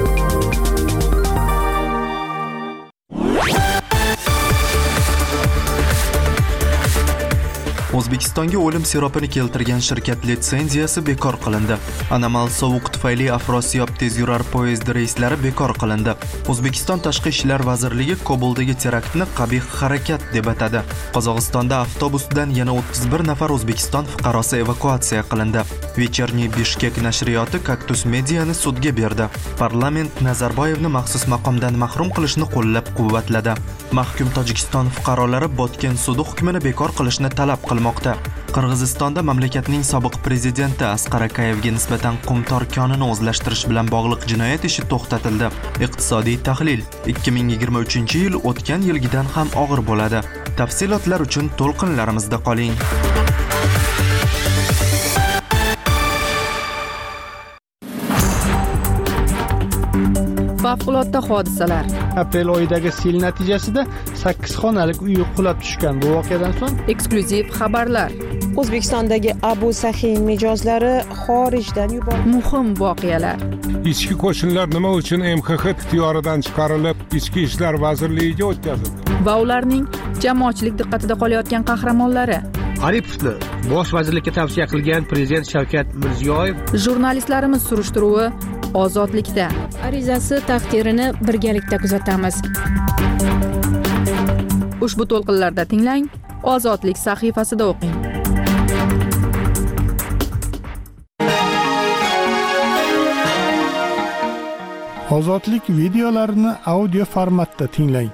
O'zbekistonga o'lim siropini keltirgan shirkat litsenziyasi bekor qilindi. Anomal sovuq tufayli Afrosiyab tezyurar poyezd reyslari bekor qilindi. O'zbekiston Tashqi ishlar vazirligi Kobuldagi teraktni qabih harakat deb atadi. Qozog'istonda avtobusdan yana o'ttiz bir nafar O'zbekiston fuqarosi evakuatsiya qilindi. Вечерний Bishkek nashriyoti Kaktus Mediani sudga berdi. Parlament Nazarboyevni maxsus maqomdan mahrum qilishni qo'llab-quvvatladi. Mahkum Tojikiston fuqarolari Botken sudi hukmini bekor qilishni talab qilmoqda. Qirg'izistonda mamlakatning sobiq prezidenti Asqar Akayevga nisbatan qumtor konini o'zlashtirish bilan bog'liq jinoyat ishi to'xtatildi. Iqtisodiy tahlil: ikki ming yigirma uchinchi yil o'tgan yilgidan ham og'ir bo'ladi. Tafsilotlar uchun to'lqinlarimizda qoling. Favqulodda hodisalar. Aprel oyidagi sel natijasida sakkiz xonalik uy qulab tushgan. Bu voqeadan so'ng eksklyuziv xabarlar. O'zbekistondagi Abu Sahin mijozlari xorijdan yuborildi. Muhim voqealar. Ichki qo'shinlar nima uchun M X X ixtiyoridan chiqarilib, Ichki ishlar vazirligiga o'tkazildi? Va ularning jamoatchilik diqqatida qolayotgan qahramonlari. Aripovni bosh vazirlikka tavsiya qilgan prezident Shavkat Mirziyoyev. Jurnalistlarimiz surishtiruvi Ozodlikda. Arizasi taqdirini birgalikda kuzatamiz. Ushbu to'lqinlarda tinglang, Ozodlik sahifasida o'qing. Ozodlik videolarini audio formatda tinglang.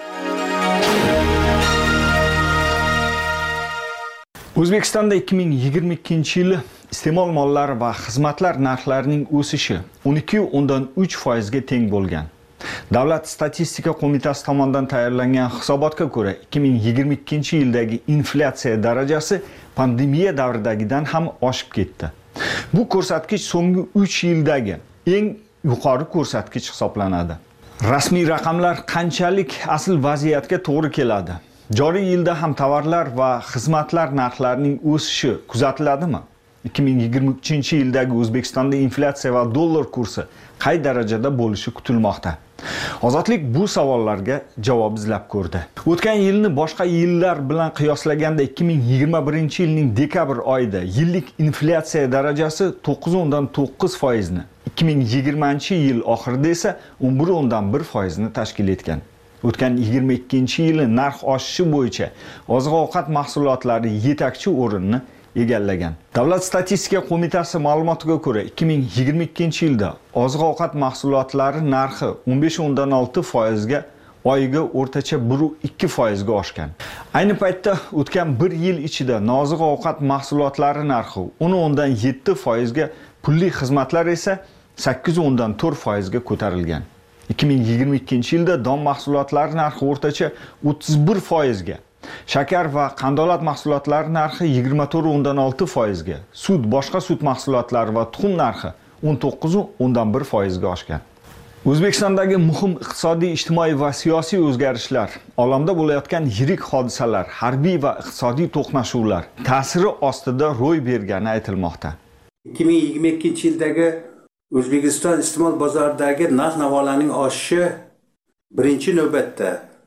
O'zbekistonda ikki ming yigirma ikkinchi yili iste'mol mollari va xizmatlar narxlarining o'sishi o'n ikki nuqta o'ndan uch foizga teng bo'lgan. Davlat statistika qo'mitasi tomonidan tayyorlangan hisobotga ko'ra, ikki ming yigirma ikkinchi yildagi inflyatsiya darajasi pandemiya davridagidan ham oshib ketdi. Bu ko'rsatkich so'nggi uch yildagi eng yuqori ko'rsatkich hisoblanadi. Rasmiy raqamlar qanchalik asl vaziyatga to'g'ri keladi? Joriy yilda ham tovarlar va xizmatlar narxlarining o'sishi kuzatiladimi? ikki ming yigirma uchinchi yildagi O'zbekistonda inflyatsiya va dollar kursi qay darajada bo'lishi kutilmoqda? Ozodlik bu savollarga javob izlab ko'rdi. O'tgan yilni boshqa yillar bilan qiyoslaganda ikki ming yigirma birinchi yilning dekabr oyida yillik inflyatsiya darajasi to'qqiz nuqta o'ndan to'qqiz foizni, ikki ming yigirmanchi yil oxirida esa o'n bir nuqta o'ndan bir foizni tashkil etgan. O'tgan yigirma ikkinchi yili narx oshishi bo'yicha oziq-ovqat mahsulotlari yetakchi o'rinni egallagan. Davlat statistika qo'mitasi ma'lumotiga ko'ra, ikki ming yigirma ikkinchi yilda oziq-ovqat mahsulotlari narxi o'n besh nuqta o'ndan olti foizga, oyiga o'rtacha bir nuqta ikki foizga oshgan. Ayni paytda o'tgan bir yil ichida noziq-ovqat mahsulotlari narxi o'n nuqta o'ndan yetti foizga, pulli xizmatlar esa sakkiz nuqta o'ndan to'rt foizga ko'tarilgan. ikki ming yigirma ikkinchi yilda don mahsulotlari narxi o'rtacha o'ttiz bir foizga, shakar va qandolat mahsulotlari narxi yigirma to'rt nuqta o'ndan olti foizga, sut, boshqa sut mahsulotlari va tuxum narxi o'n to'qqiz nuqta o'ndan bir foizga oshgan. O'zbekistondagi muhim iqtisodiy, ijtimoiy va siyosiy o'zgarishlar, olamda bo'layotgan yirik hodisalar, harbiy va iqtisodiy to'qnashuvlar ta'siri ostida ro'y bergani aytilmoqda. ikki ming yigirma ikkinchi yildagi O'zbekiston iste'mol bozoridagi narx-navolarning oshishi birinchi navbatda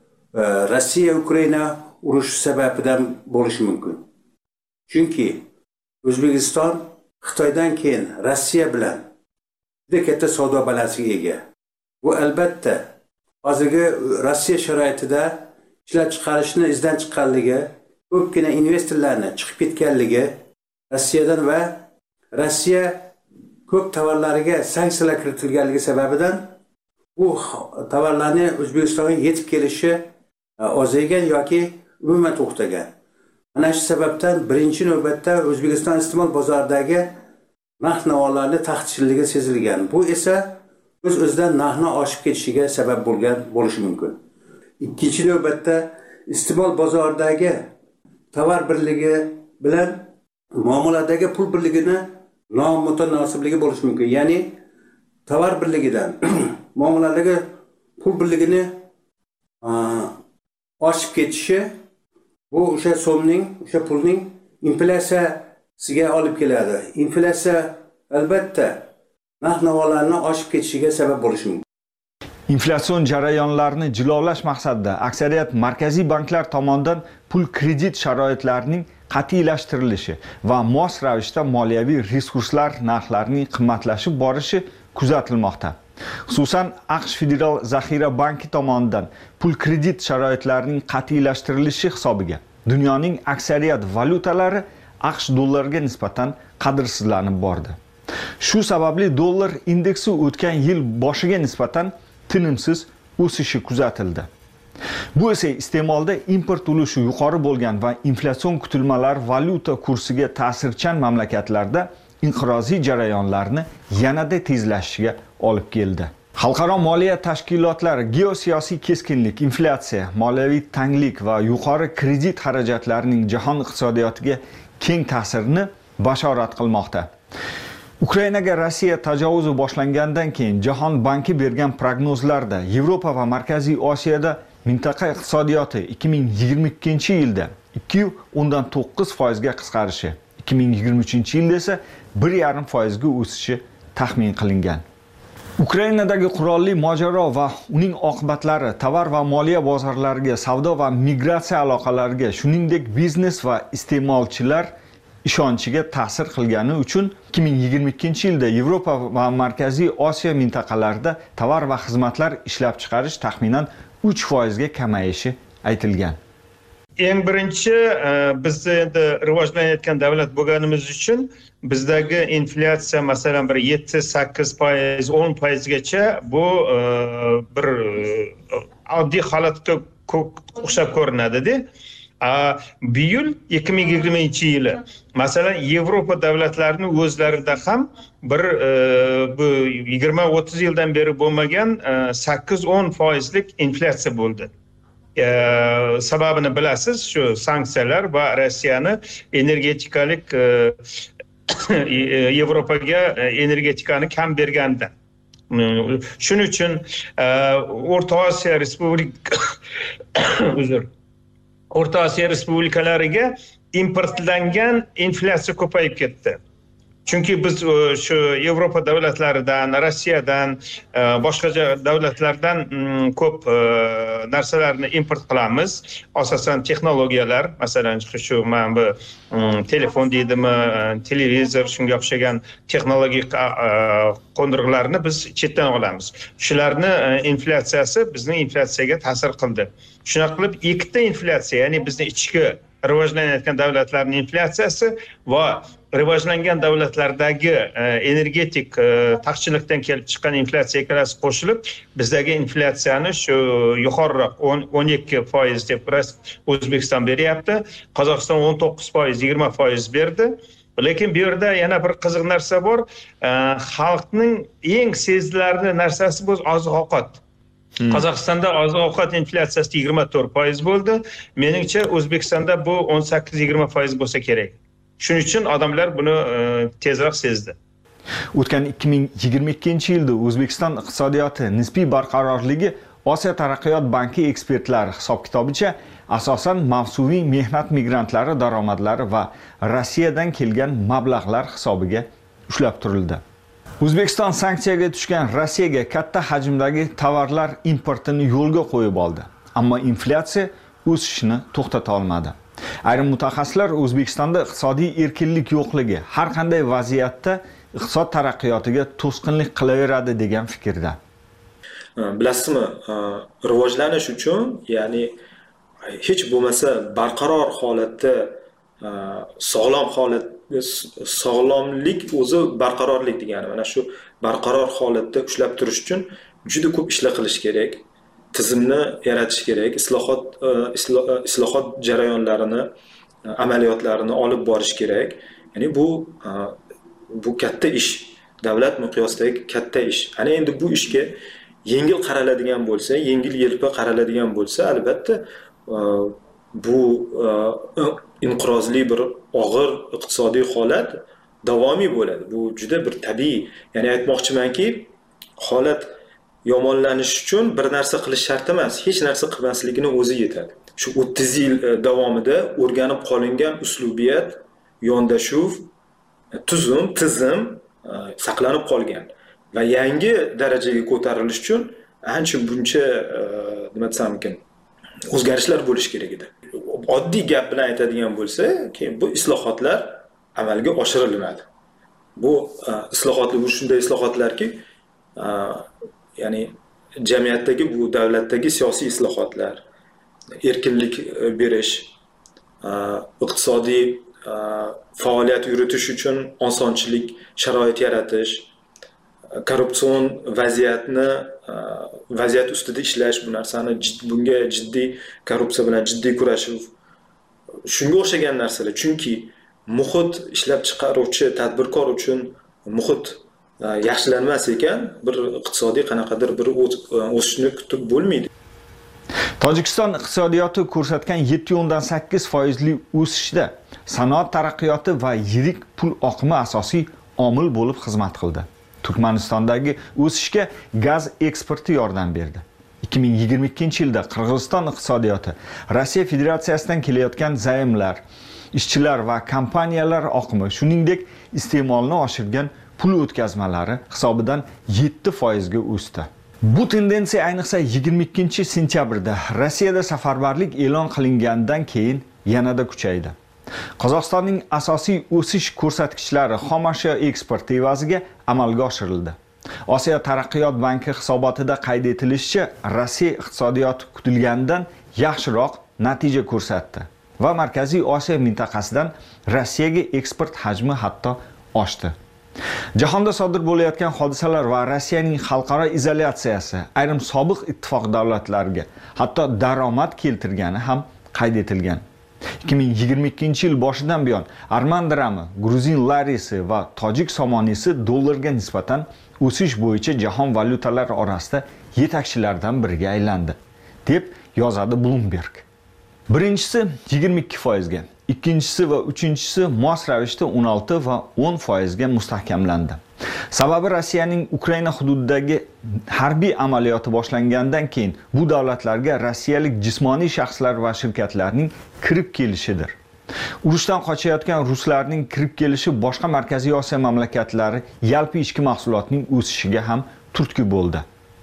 Rossiya Ukraina urushi sababidan bo'lishi mumkin. Chunki O'zbekiston Xitoydan keyin Rossiya bilan juda katta savdo balansiga ega. Bu albatta hozirgi Rossiya sharoitida ishlab chiqarishni izdan chiqqanligi, ko'pgina investorlarni chiqib ketganligi Rossiyadan va Rossiya ko'p tovarlariga sanksiyalar kiritilganligi sababidan bu tovarlarni O'zbekistonga yetib kelishi ozaygan yoki umuman to'xtagan. Mana shu sababdan birinchi navbatda O'zbekiston iste'mol bozoridagi narx-navolarning taxtishilligi sezilgan. Bu esa o'z-o'zidan narxning oshib ketishiga sabab bo'lgan bo'lishi mumkin. Ikkinchi navbatda iste'mol bozoridagi tovar birligi bilan muomaladagi pul birligini nomutanosiblik bo'lishi mumkin. Ya'ni tovar birligidan muomaladagi pul birligini oshib ketishi bu o'sha so'mning, o'sha pulning inflyatsiyasiga olib keladi. Inflyatsiya albatta narx-navolarning oshib ketishiga sabab bo'lishi mumkin. Inflyatsion jarayonlarini jilolash maqsadida aksariyat markaziy banklar tomonidan pul kredit sharoitlarining qat'iylashtirilishi va mos ravishda moliyaviy resurslar narxlarining qimmatlashib borishi kuzatilmoqda. Xususan, AQSh Federal zaxira banki tomonidan pul kredit sharoitlarining qat'iylashtirilishi hisobiga dunyoning aksariyat valyutalari AQSh dollariga nisbatan qadrsizlanib bordi. Shu sababli dollar indeksi o'tgan yil boshiga nisbatan tinimsiz o'sishi kuzatildi. Bu esa iste'molda import ulushi yuqori bo'lgan va inflyatsion kutilmalar valyuta kursiga ta'sirchan mamlakatlarda inqiroziy jarayonlarni yanada tezlashishiga olib keldi. Xalqaro moliya tashkilotlari geosiyosiy keskinlik, inflyatsiya, moliyaviy tanglik va yuqori kredit xarajatlarining jahon iqtisodiyotiga keng ta'sirini bashorat qilmoqda. Ukrainaga Rossiya tajovuzi boshlangandan keyin Jahon banki bergan prognozlarda Yevropa va Markaziy Osiyoda mintaqa iqtisodiyoti ikki ming yigirma ikkinchi yilda ikki nuqta o'ndan to'qqiz foizga qisqarishi, ikki ming yigirma uchinchi yilda esa bir yarim foizga o'sishi taxmin qilingan. Ukrainadagi qurolli mojaro va uning oqibatlari tovar va moliya bozorlariga, savdo va migratsiya aloqalariga, shuningdek biznes va iste'molchilar ishonchiga ta'sir qilgani uchun ikki ming yigirma ikkinchi yilda Yevropa va Markaziy Osiyo mintaqalarida tovar va xizmatlar ishlab chiqarish taxminan uch foizga kamayishi aytilgan. Eng birinchi biz endi rivojlanayotgan davlat bo'lganimiz uchun bizdagi inflyatsiya masalan bir yetti sakkiz foiz o'n foizgacha bu bir oddiy holatga o'xshab ko'rinadi-da. Bu yil ikki ming yigirmanchi yili masalan Yevropa davlatlarining o'zlarida ham bir bu yigirma o'ttiz yildan beri bo'lmagan sakkiz o'n foizlik inflyatsiya bo'ldi. Sababini bilasiz, shu sanksiyalar va Rossiyani energetikalik Yevropaga energetikani kam bergandan. Shuning uchun O'rta Osiyo Respublika uzr O'rta Osiyo respublikalariga importlangan inflyatsiya ko'payib ketdi. Chunki biz shu Yevropa davlatlaridan, Rossiyadan, boshqa davlatlardan ko'p narsalarni import qilamiz. Asosan texnologiyalar, masalan, shu mana bu telefon deydimi, televizor, shunga o'xshagan texnologik qo'ndirg'ularni biz chetdan olamiz. Shularni inflyatsiyasi bizning inflyatsiyaga ta'sir qildi. Shuna qilib ikkita inflyatsiya, ya'ni bizning ichki rivojlanayotgan davlatlarning inflyatsiyasi va rivojlangan davlatlardagi energetik taqchillikdan kelib chiqqan inflyatsiya ikkalasi qo'shilib bizdagi inflyatsiyani shu yuqoriroq o'n ikki foiz deb O'zbekiston beryapti. Qozog'iston o'n to'qqiz foiz, yigirma foiz berdi. Lekin bu yerda yana bir qiziq narsa bor. Xalqning eng sezilarli narsasi bu oziq-ovqat. Qozog'istonda oziq-ovqat inflyatsiyasi yigirma to'rt foiz bo'ldi. Meningcha O'zbekistonda bu o'n sakkiz yigirma foiz bo'lsa kerak. Shuning uchun odamlar buni tezroq sezdi. O'tgan ikki ming yigirma ikkinchi yilda O'zbekiston iqtisodiyoti nisbiy barqarorligi Osiyo taraqqiyot banki ekspertlari hisob-kitobicha asosan mavsumiy mehnat migrantlari daromadlari va Rossiyadan kelgan mablag'lar hisobiga ushlab turildi. O'zbekiston sanksiyaga tushgan Rossiyaga katta hajmdagi tovarlar importini yo'lga qo'yib oldi, ammo inflyatsiya o'sishini to'xtata olmadi. Ayrim mutaxassislar O'zbekistonda iqtisodiy erkinlik yo'qligi har qanday vaziyatda iqtisod taraqqiyotiga to'sqinlik qilaveradi degan fikrda. Bilasizmi, rivojlanish uchun, ya'ni hech bo'lmasa barqaror holatda sog'lom holat sog'lomlik o'zi barqarorlik degani. Mana shu barqaror holatda ushlab turish uchun juda ko'p ishlar qilish kerak. Tizimni yaratish kerak, islohot islohot jarayonlarini, amaliyotlarini olib borish kerak. Ya'ni bu bu katta ish, davlat miqyosidagi katta ish. Ana endi bu ishga yengil qaraladigan bo'lsa, yengil yelpi qaraladigan bo'lsa, albatta bu inqirozli bir og'ir iqtisodiy holat davomiy bo'ladi. Bu juda bir tabiiy. Ya'ni aytmoqchimanki, holat yomonlanish uchun bir narsa qilish shart emas, hech narsa qilmasligini o'zi yetadi. Shu o'ttiz yil davomida o'rganib qolingan uslubiyat, yondashuv, tuzum, tizim saqlanib qolgan va yangi darajaga ko'tarilish uchun ancha buncha nima desam ekan, o'zgarishlar bo'lish kerak edi. Oddiy gap bilan aytadigan bo'lsa, keyin bu islohotlar amalga oshiriladi. Bu islohotlar bu shunday islohotlarki, ya'ni jamiyatdagi bu davlatdagi siyosiy islohotlar, erkinlik berish, iqtisodiy faoliyat yuritish uchun osonchilik sharoit yaratish, korrupsion vaziyatni vaziyat ustida ishlash, bu narsani bunga jiddiy korrupsiya bilan jiddiy kurashuv, shunga o'xshagan narsalar. Chunki muhit ishlab chiqaruvchi tadbirkor uchun muhit yaxshilanmas ekan, bir iqtisodiy qanaqadir bir o'sishni kutib bo'lmaydi. Tojikiston iqtisodiyoti ko'rsatgan yetti o'ndan sakkiz foizli o'sishda sanoat taraqqiyoti va yirik pul oqimi asosiy omil bo'lib xizmat qildi. Turkmanistondagi o'sishga gaz eksporti yordam berdi. ikki ming yigirma ikkinchi yilda Qirg'iziston iqtisodiyoti Rossiya Federatsiyasidan kelayotgan zaymlar, ishchilar va kompaniyalar oqimi, shuningdek iste'molni oshirgan pul o'tkazmalari hisobidan yetti foizga o'sdi. Bu tendensiya ayniqsa yigirma ikkinchi sentyabrda Rossiyada safarbarlik e'lon qilingandan keyin yanada kuchaydi. Qozog'istonning asosiy o'sish ko'rsatkichlari xom ashyo eksporti evaziga amalga oshirildi. Osiyo taraqqiyot banki hisobotida qayd etilishicha, Rossiya iqtisodiyoti kutilgandan yaxshiroq natija ko'rsatdi va Markaziy Osiyo mintaqasidan Rossiyaga eksport hajmi hatto oshdi. Jahonda sodir bo'layotgan hodisalar va Rossiyaning xalqaro izolyatsiyasi ayrim sobiq ittifoq davlatlariga hatto daromad keltirgani ham qayd etilgan. ikki ming yigirma ikkinchi yil boshidan buyon arman dirami, gruzin larisi va tojik somonisi dollarga nisbatan o'sish bo'yicha jahon valyutalari orasida yetakchilardan biriga aylandi, deb yozadi Bloomberg. Birinchisi yigirma ikki foizga, ikkinchisi va uchinchisi mos ravishda o'n olti va o'n foizga mustahkamlandi. Sababi Rossiyaning Ukraina hududidagi harbiy amaliyoti boshlangandan keyin bu davlatlarga rossiyalik jismoniy shaxslar va shirkatlarning kirib kelishidir. Urushdan qochayotgan ruslarning kirib kelishi boshqa Markaziy Osiyo mamlakatlari yalpi ichki mahsulotning o'sishiga ham turtki bo'ldi.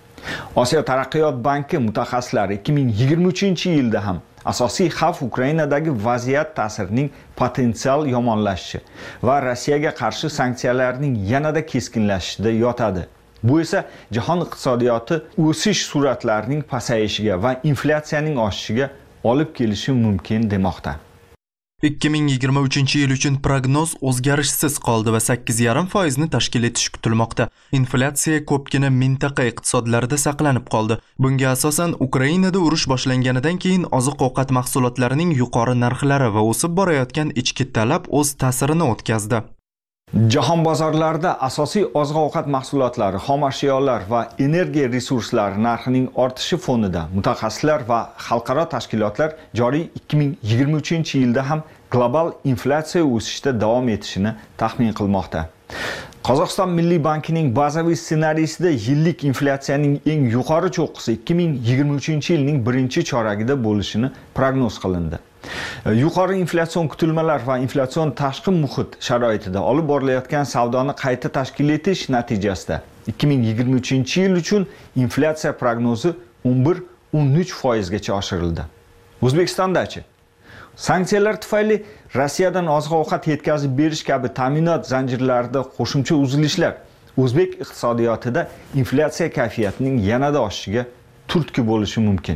Osiyo taraqqiyot banki mutaxassislari ikki ming yigirma uchinchi yilda ham asosiy xavf Ukrainadagi vaziyat ta'sirining potensial yomonlashishi va Rossiyaga qarshi sanksiyalarning yanada keskinlashishida yotadi. Bu esa jahon iqtisodiyoti o'sish sur'atlarining pasayishiga va inflyatsiyaning oshishiga olib kelishi mumkin demoqda. ikki ming yigirma uchinchi yil uchun prognoz o'zgarishsiz qoldi va sakkiz yarim foiz foizni tashkil etishi kutilmoqda. Inflyatsiya ko'pgina mintaqa iqtisodlarida saqlanib qoldi. Bunga asosan Ukrainada urush boshlanganidan keyin oziq-ovqat mahsulotlarining yuqori narxlari va o'sib borayotgan ichki talab o'z ta'sirini o'tkazdi. Jahon bozorlarida asosiy oziq-ovqat mahsulotlari, xom ashyolar va energiya resurslari narxining ortishi fonida mutaxassislar va xalqaro tashkilotlar joriy ikki ming yigirma uchinchi yilda ham global inflyatsiya o'sishda davom etishini taxmin qilmoqda. Qozog'iston Milliy bankining bazaviy ssenariysida yillik inflyatsiyaning eng yuqori cho'qqisi ikki ming yigirma uchinchi yilning birinchi choragida bo'lishini prognoz qilindi. Yuqori inflyatsion kutilmalar va inflyatsion tashqi muhit sharoitida olib borilayotgan savdoni qayta tashkil etish natijasida ikki ming yigirma uchinchi yil uchun inflyatsiya prognozi o'n bir o'n uch foizgacha oshirildi. O'zbekistondachi sanksiyalar tufayli Rossiyadan oziq-ovqat yetkazib berish kabi ta'minot zanjirlarida qo'shimcha uzilishlar o'zbek iqtisodiyotida inflyatsiya kayfiyatining yanada oshishiga turtki bo'lishi mumkin.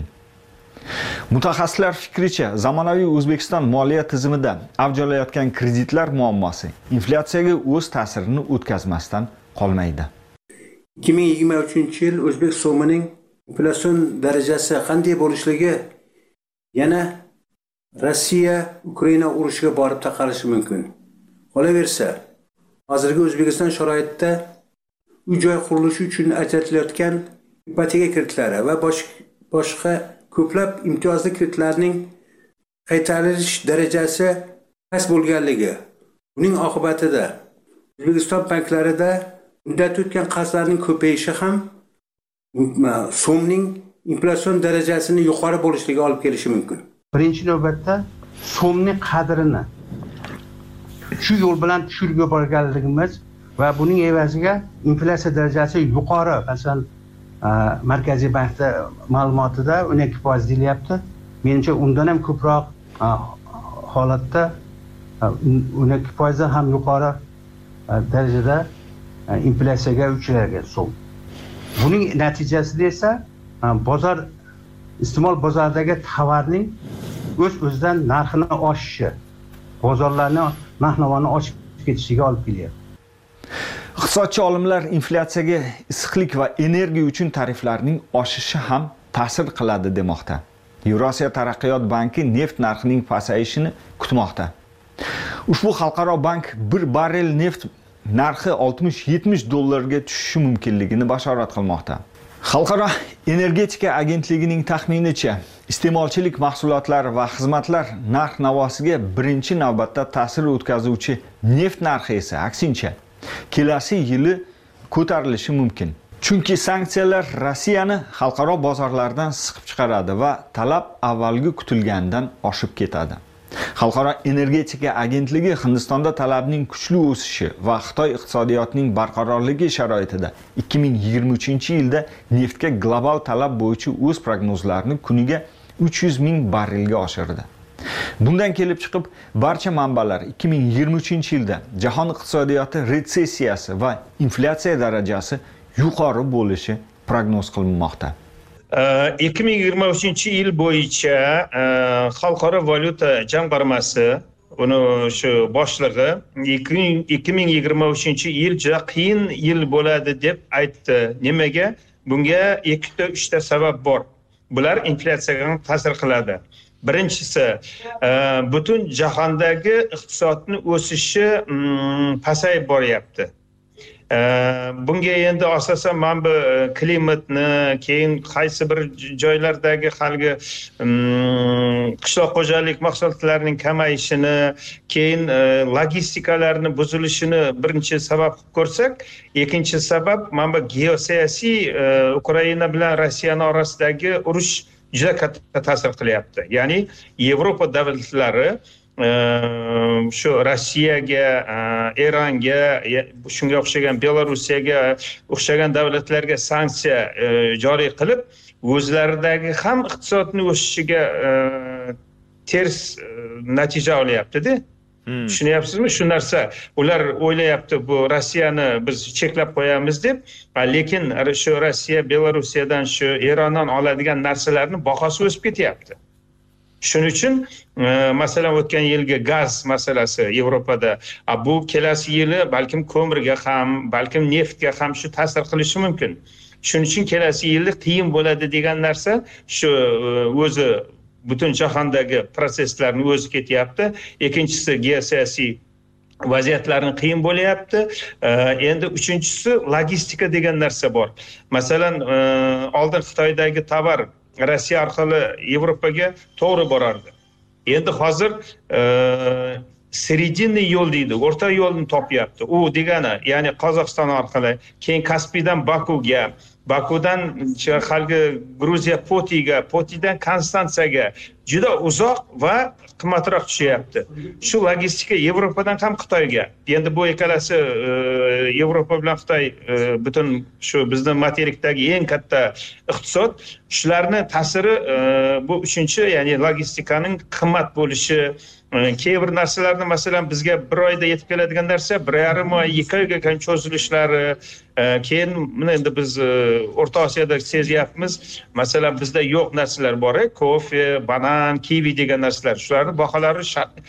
Mutaxassislar fikricha, zamonaviy O'zbekiston moliya tizimida avj olayotgan kreditlar muammosi inflyatsiyaga o'z ta'sirini o'tkazmasdan qolmaydi. ikki ming yigirma uchinchi yil O'zbek so'mining inflyatsion darajasi qanday bo'lishligi yana Rossiya Ukraina urushiga borib taqalishi mumkin. Qolaversa, hozirgi O'zbekiston sharoitida uy-joy qurilishi uchun ajratilayotgan ipoteka kreditlari va boshqa ko'plab imtiyozli kreditlarning qaytarilish darajasi past bo'lganligi, buning oqibatida O'zbekiston banklarida muddat o'tgan qarzlarning ko'payishi ham so'mning inflyatsion darajasini yuqori bo'lishiga olib kelishi mumkin. Birinchi navbatda so'mning qadrini shu yo'l bilan tushirib yuborganligimiz va buning evaziga inflyatsiya darajasi yuqori, masalan, Markaziy bankda ma'lumotida o'n ikki foiz deyilyapti. Menimcha undan ham ko'proq holatda o'n ikki foizdan ham yuqori darajada inflyatsiyaga uchragan so'm. Buning natijasida esa bozor iste'mol bozoridagi tovarning o'z-o'zidan narxini oshishi, bozorlarning narx-navoni oshib ketishiga olib kelyapti. Iqtisodchi olimlar inflyatsiyaga issiqlik va energiya uchun tariflarning oshishi ham ta'sir qiladi demoqda. Yevrosiyo taraqqiyot banki neft narxining pasayishini kutmoqda. Ushbu xalqaro bank bir barrel neft narxi oltmish yetmish dollarga tushishi mumkinligini bashorat qilmoqda. Xalqaro energetika agentligining taxminicha, iste'molchilik mahsulotlari va xizmatlar narx-navosiga birinchi navbatda ta'sir o'tkazuvchi neft narxi esa aksincha kelasi yili ko'tarilishi mumkin. Chunki sanksiyalar Rossiyani xalqaro bozorlardan siqib chiqaradi va talab avvalgi kutilgandan oshib ketadi. Xalqaro energetika agentligi Hindistonda talabning kuchli o'sishi va Xitoy iqtisodiyotining barqarorligi sharoitida ikki ming yigirma uchinchi yilda neftga global talab bo'yicha o'z prognozlarini kuniga uch yuz ming barrelga oshirdi. Bundan kelib chiqib, barcha manbalar ikki ming yigirma uchinchi yilda jahon iqtisodiyoti retsessiyasi va inflyatsiya darajasi yuqori bo'lishi prognoz qilinmoqda. ikki ming yigirma uchinchi yil bo'yicha Xalqaro valyuta jamg'armasi uni shu boshlig'i ikki ming yigirma uchinchi yil juda qiyin yil bo'ladi deb aytdi. Nimaga? Bunga ikkita uchta sabab bor. Bular inflyatsiyaga ta'sir qiladi. Birinchisi, butun jahondagi iqtisodning o'sishi pasayib boryapti. Bunga endi asosan men bu klimatni, keyin qaysi bir joylardagi halgi qishloq xo'jalik mahsulotlarining kamayishini, keyin logistikalarning buzilishini birinchi sabab qilib ko'rsak, ikkinchi sabab men bu geosiyosiy Ukraina bilan Rossiya orasidagi urush juda katta ta'sir qilyapti. Ya'ni Yevropa davlatlari shu Rossiyaga, Eronga, shunga o'xshagan Belorussiyaga o'xshagan davlatlarga sanksiya joriy qilib, o'zlaridagi ham iqtisodning o'sishiga ters natija olyapti-da. Tushunyapsizmi? Shu narsa ular o'ylayapti, bu Rossiyani biz cheklab qo'yamiz deb, lekin shu Rossiya, Belorussiyadan, shu Erondan oladigan narsalarning bahosi o'sib ketyapti. Shuning uchun masalan o'tgan yilgi gaz masalasi Yevropada, bu kelasi yili balkim ko'mirga ham, balkim neftga ham shu ta'sir qilishi mumkin. Shuning uchun kelasi yilda qiyin bo'ladi degan narsa shu o'zi butun jahondagi proseslarni o'zi ketyapti. Ikkinchisi geosiyosiy vaziyatlarning qiyin bo'lyapti. Endi uchinchisi logistika degan narsa bor. Masalan, oldin Xitoydagi tovar Rossiya orqali Yevropaga to'g'ri borardi. Endi hozir seredinniy yo'l deydi, o'rta yo'lni topyapti. U degani, ya'ni Qozog'iston orqali, keyin Kaspiydan Bakuga, Bakudan xalqi Gruziya Potiga, Potidan Konstantsiyaga juda uzoq va qimmatroq tushyapti. Shu logistika Yevropadan ham Xitoyga. Endi bu ikkalasi Yevropa bilan Xitoy butun shu bizning materikdagi eng katta iqtisod, shularning ta'siri bu uchinchi, ya'ni logistikaning qimmat bo'lishi, keyin bir narsalarni masalan bizga bir oyda yetib keladigan narsa bir yarim oy, ikki oyga ham cho'zilishlari, keyin mana endi biz O'rta Osiyoda sezyapmiz. Masalan bizda yo'q narsalar bor, kofe, banan, kivi degan narsalar. Shularning baholari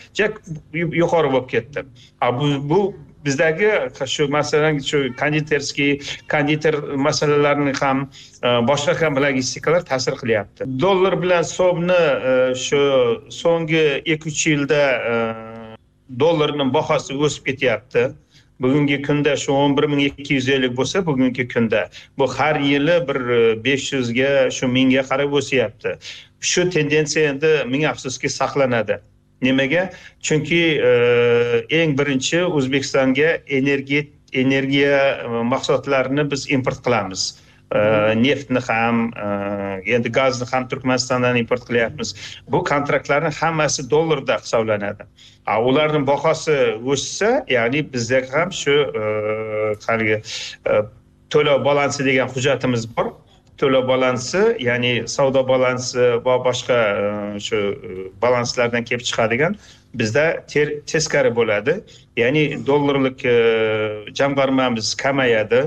yuqori bo'lib ketdi. Bu bu bizdagi shu masalan shu konditerskiy, konditer masalalarini ham boshqa ham logistikalar ta'sir qilyapti. Dollar bilan so'mni shu so'nggi ikki uch yilda dollarning bahosi o'sib ketyapti. Bugungi kunda shu o'n bir ming ikki yuz ellik bo'lsa, bugungi kunda bu har yili bir besh yuzga, shu mingga qarab o'syapti. shu tendensiya endi ming afsuski saqlanadi. Nimaga? Chunki eng birinchi O'zbekistonga energiya energiya mahsulotlarini biz import qilamiz. Neftni ham, endi gazni ham Turkmanistondan import qilyapmiz. Bu kontraktlarning hammasi dollarda hisoblanadi. Ularning bahosi o'ssa, ya'ni bizda ham shu qargi to'lov balansi degan hujjatimiz bor. To'lov balansi, ya'ni savdo balansi va boshqa shu balanslardan kelib chiqadigan bizda teskari bo'ladi. Ya'ni dollarlik jamg'armamiz kamayadi.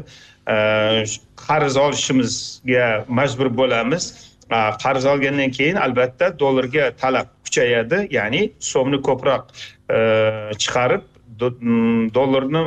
Qarz olishimizga majbur bo'lamiz. Qarz olgandan keyin albatta dollarga talab kuchayadi, ya'ni so'mni ko'proq chiqarib dollarni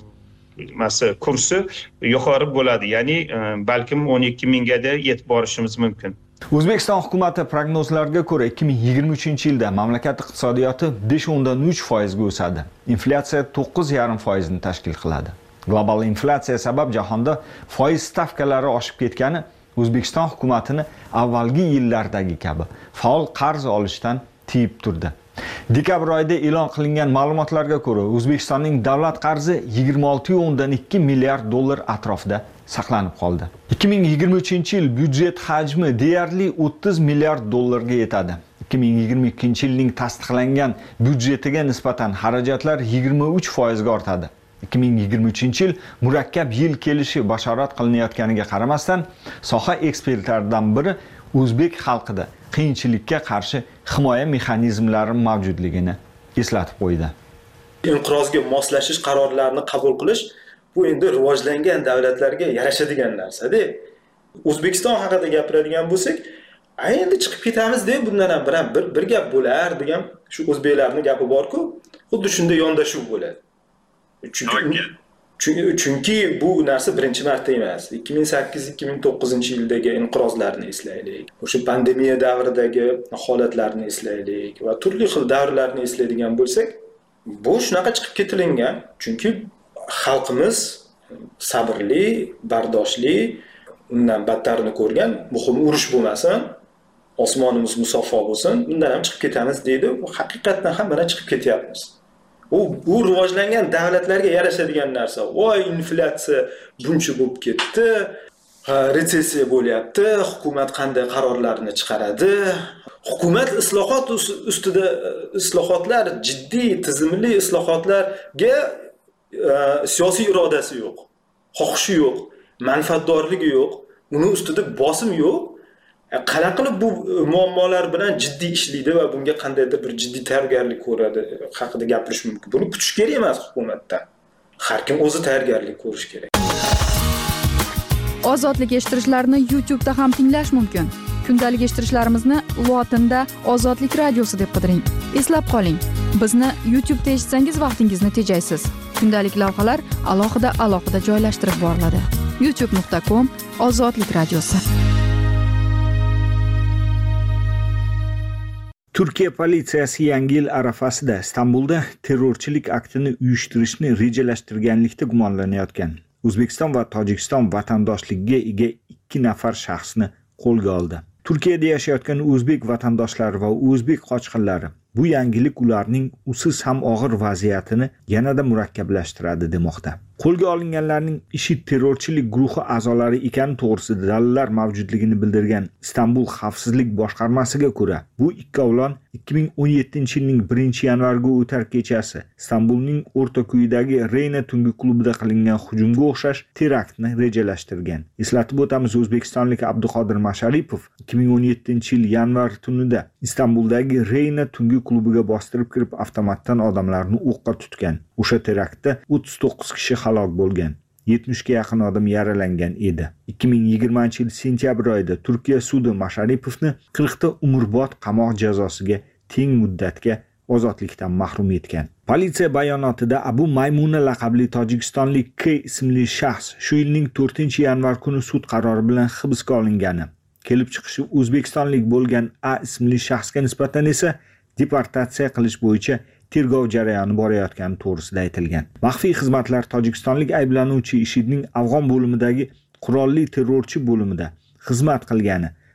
masa kursi yuqori bo'ladi, ya'ni balkim o'n ikki mingga yetib borishimiz mumkin. O'zbekiston hukumati prognozlariga ko'ra ikki ming yigirma uchinchi yilda mamlakat iqtisodiyoti besh o'ndan uch foizga o'sadi. Inflyatsiya to'qqiz yarim foizni tashkil qiladi. Global inflyatsiya sabab jahonda foiz stavkalari oshib ketgani O'zbekiston hukumatini avvalgi yillardagi kabi faol qarz olishdan tiyib turdi. Dekabr oyida e'lon qilingan ma'lumotlarga ko'ra, O'zbekistonning davlat qarzi yigirma olti o'ndan ikki milliard dollar atrofida saqlanib qoldi. ikki ming yigirma uchinchi yil byudjet hajmi deyarli o'ttiz milliard dollarga yetadi. ikki ming yigirma ikkinchi yilning tasdiqlangan byudjetiga nisbatan xarajatlar yigirma uch foizga ortadi. ikki ming yigirma uchinchi yil murakkab yil kelishi bashorat qilinayotganiga qaramasdan, soha ekspertlaridan biri o'zbek xalqida qiyinchilikka qarshi himoya mexanizmlari mavjudligini eslatib qo'ydi. Inqirozga moslashish qarorlarini qabul qilish bu endi rivojlangan davlatlarga yarashadigan narsa-da. O'zbekiston haqida gapiradigan bo'lsak, endi chiqib ketamiz deb bundan ham bir bir, bir gap bo'lar degan shu o'zbeklarning gapi bor-ku, xuddi shunday yondashuv bo'ladi. Chunki, chunki, chunki bu narsa birinchi marta emas. ikki ming sakkiz ikki ming to'qqizinchi yildagi inqirozlarni eslaylik. O'sha pandemiya davridagi holatlarni eslaylik va turli xil davrlarni eslaydigan bo'lsak, bu shunaqa chiqib ketilingan. Chunki xalqimiz sabrli, bardoshli, undan battarni ko'rgan, muhim urush bo'lmasin, osmonimiz musaffo bo'lsin, undan ham chiqib ketamiz deydi. Haqiqatan ham mana chiqib ketyapmiz. U bu rivojlangan davlatlarga yarashadigan narsa. Voy, inflyatsiya buncha bo'lib ketdi, retsessiya bo'lyapti, hukumat qanday qarorlarni chiqaradi? Hukumat islohot ustida islohotlar, jiddiy, tizimli islohotlarga siyosiy irodasi yo'q, xohishi yo'q, manfaatdorligi yo'q, uni ustida bosim yo'q. Qanaqa qilib bu muammolar bilan jiddiy ishlaydi va bunga qandaydir bir jiddiy tayyorgarlik ko'radi haqida gapirish mumkin. Buni kutish kerak emas hukumatdan. Har kim o'zi tayyorgarlik ko'rish kerak. Ozodlik eshittirishlarni YouTube da ham tinglash mumkin. Kundalik eshittirishlarimizni lotinda Ozodlik radiosi deb qidiring. Eslab qoling, bizni YouTube da eshitsangiz vaqtingizni tejaysiz. Kundalik lavhalar alohida alohida joylashtirib boriladi. youtube nuqta com Ozodlik radiosi. Turkiya politsiyasi Yangi yil arafasida Istanbulda terrorchilik aktini uyushtirishni rejalashtirganlikda gumonlanayotgan O'zbekiston va Tojikiston vatandoshligiga ega ikki nafar shaxsni qo'lga oldi. Turkiyada yashayotgan o'zbek vatandoshlari va o'zbek qochqinlari bu yangilik ularning usiz ham og'ir vaziyatini yanada murakkablashtiradi demoqda. Qo'lga olinganlarning IShID terrorchilik guruhi a'zolari ekani to'g'risida dalillar mavjudligini bildirgan Istanbul xavfsizlik boshqarmasiga ko'ra, bu ikkovlon ikki ming o'n yettinchi yilning birinchi yanvarga o'tar kechasi Istanbulning o'rtako'yidagi Reyna tungi klubida qilingan hujumga o'xshash teraktni rejalashtirgan. Eslatib o'tamiz, o'zbekistonlik Abduqodir Masharipov ikki ming o'n yettinchi yil yanvar tunida Istanbuldagi Reyna tungi klubiga bostirib kirib avtomatdan odamlarni o'qqa tutgan. O'sha teraktda o'ttiz to'qqiz kishi halok bo'lgan, yetmishga yaqin odam yaralangan edi. ikki ming yigirmanchi yil sentyabr oyida Turkiya sudi Masharipovni qirq ta umrbod qamoq jazosiga teng muddatga ozodlikdan mahrum etgan. Politsiya bayonotida Abu Maymuna laqabli tojikistonlik K ismli shaxs shu yilning to'rtinchi yanvar kuni sud qarori bilan hibsga olingani, kelib chiqishi o'zbekistonlik bo'lgan A ismli shaxsga nisbatan esa deportatsiya qilish bo'yicha tergov jarayoni borayotgani to'g'risida aytilgan. Maxfiy xizmatlar tojikistonlik ayblanuvchi IShIDning Afg'on bo'limidagi qurolli terrorchi bo'limida xizmat qilgani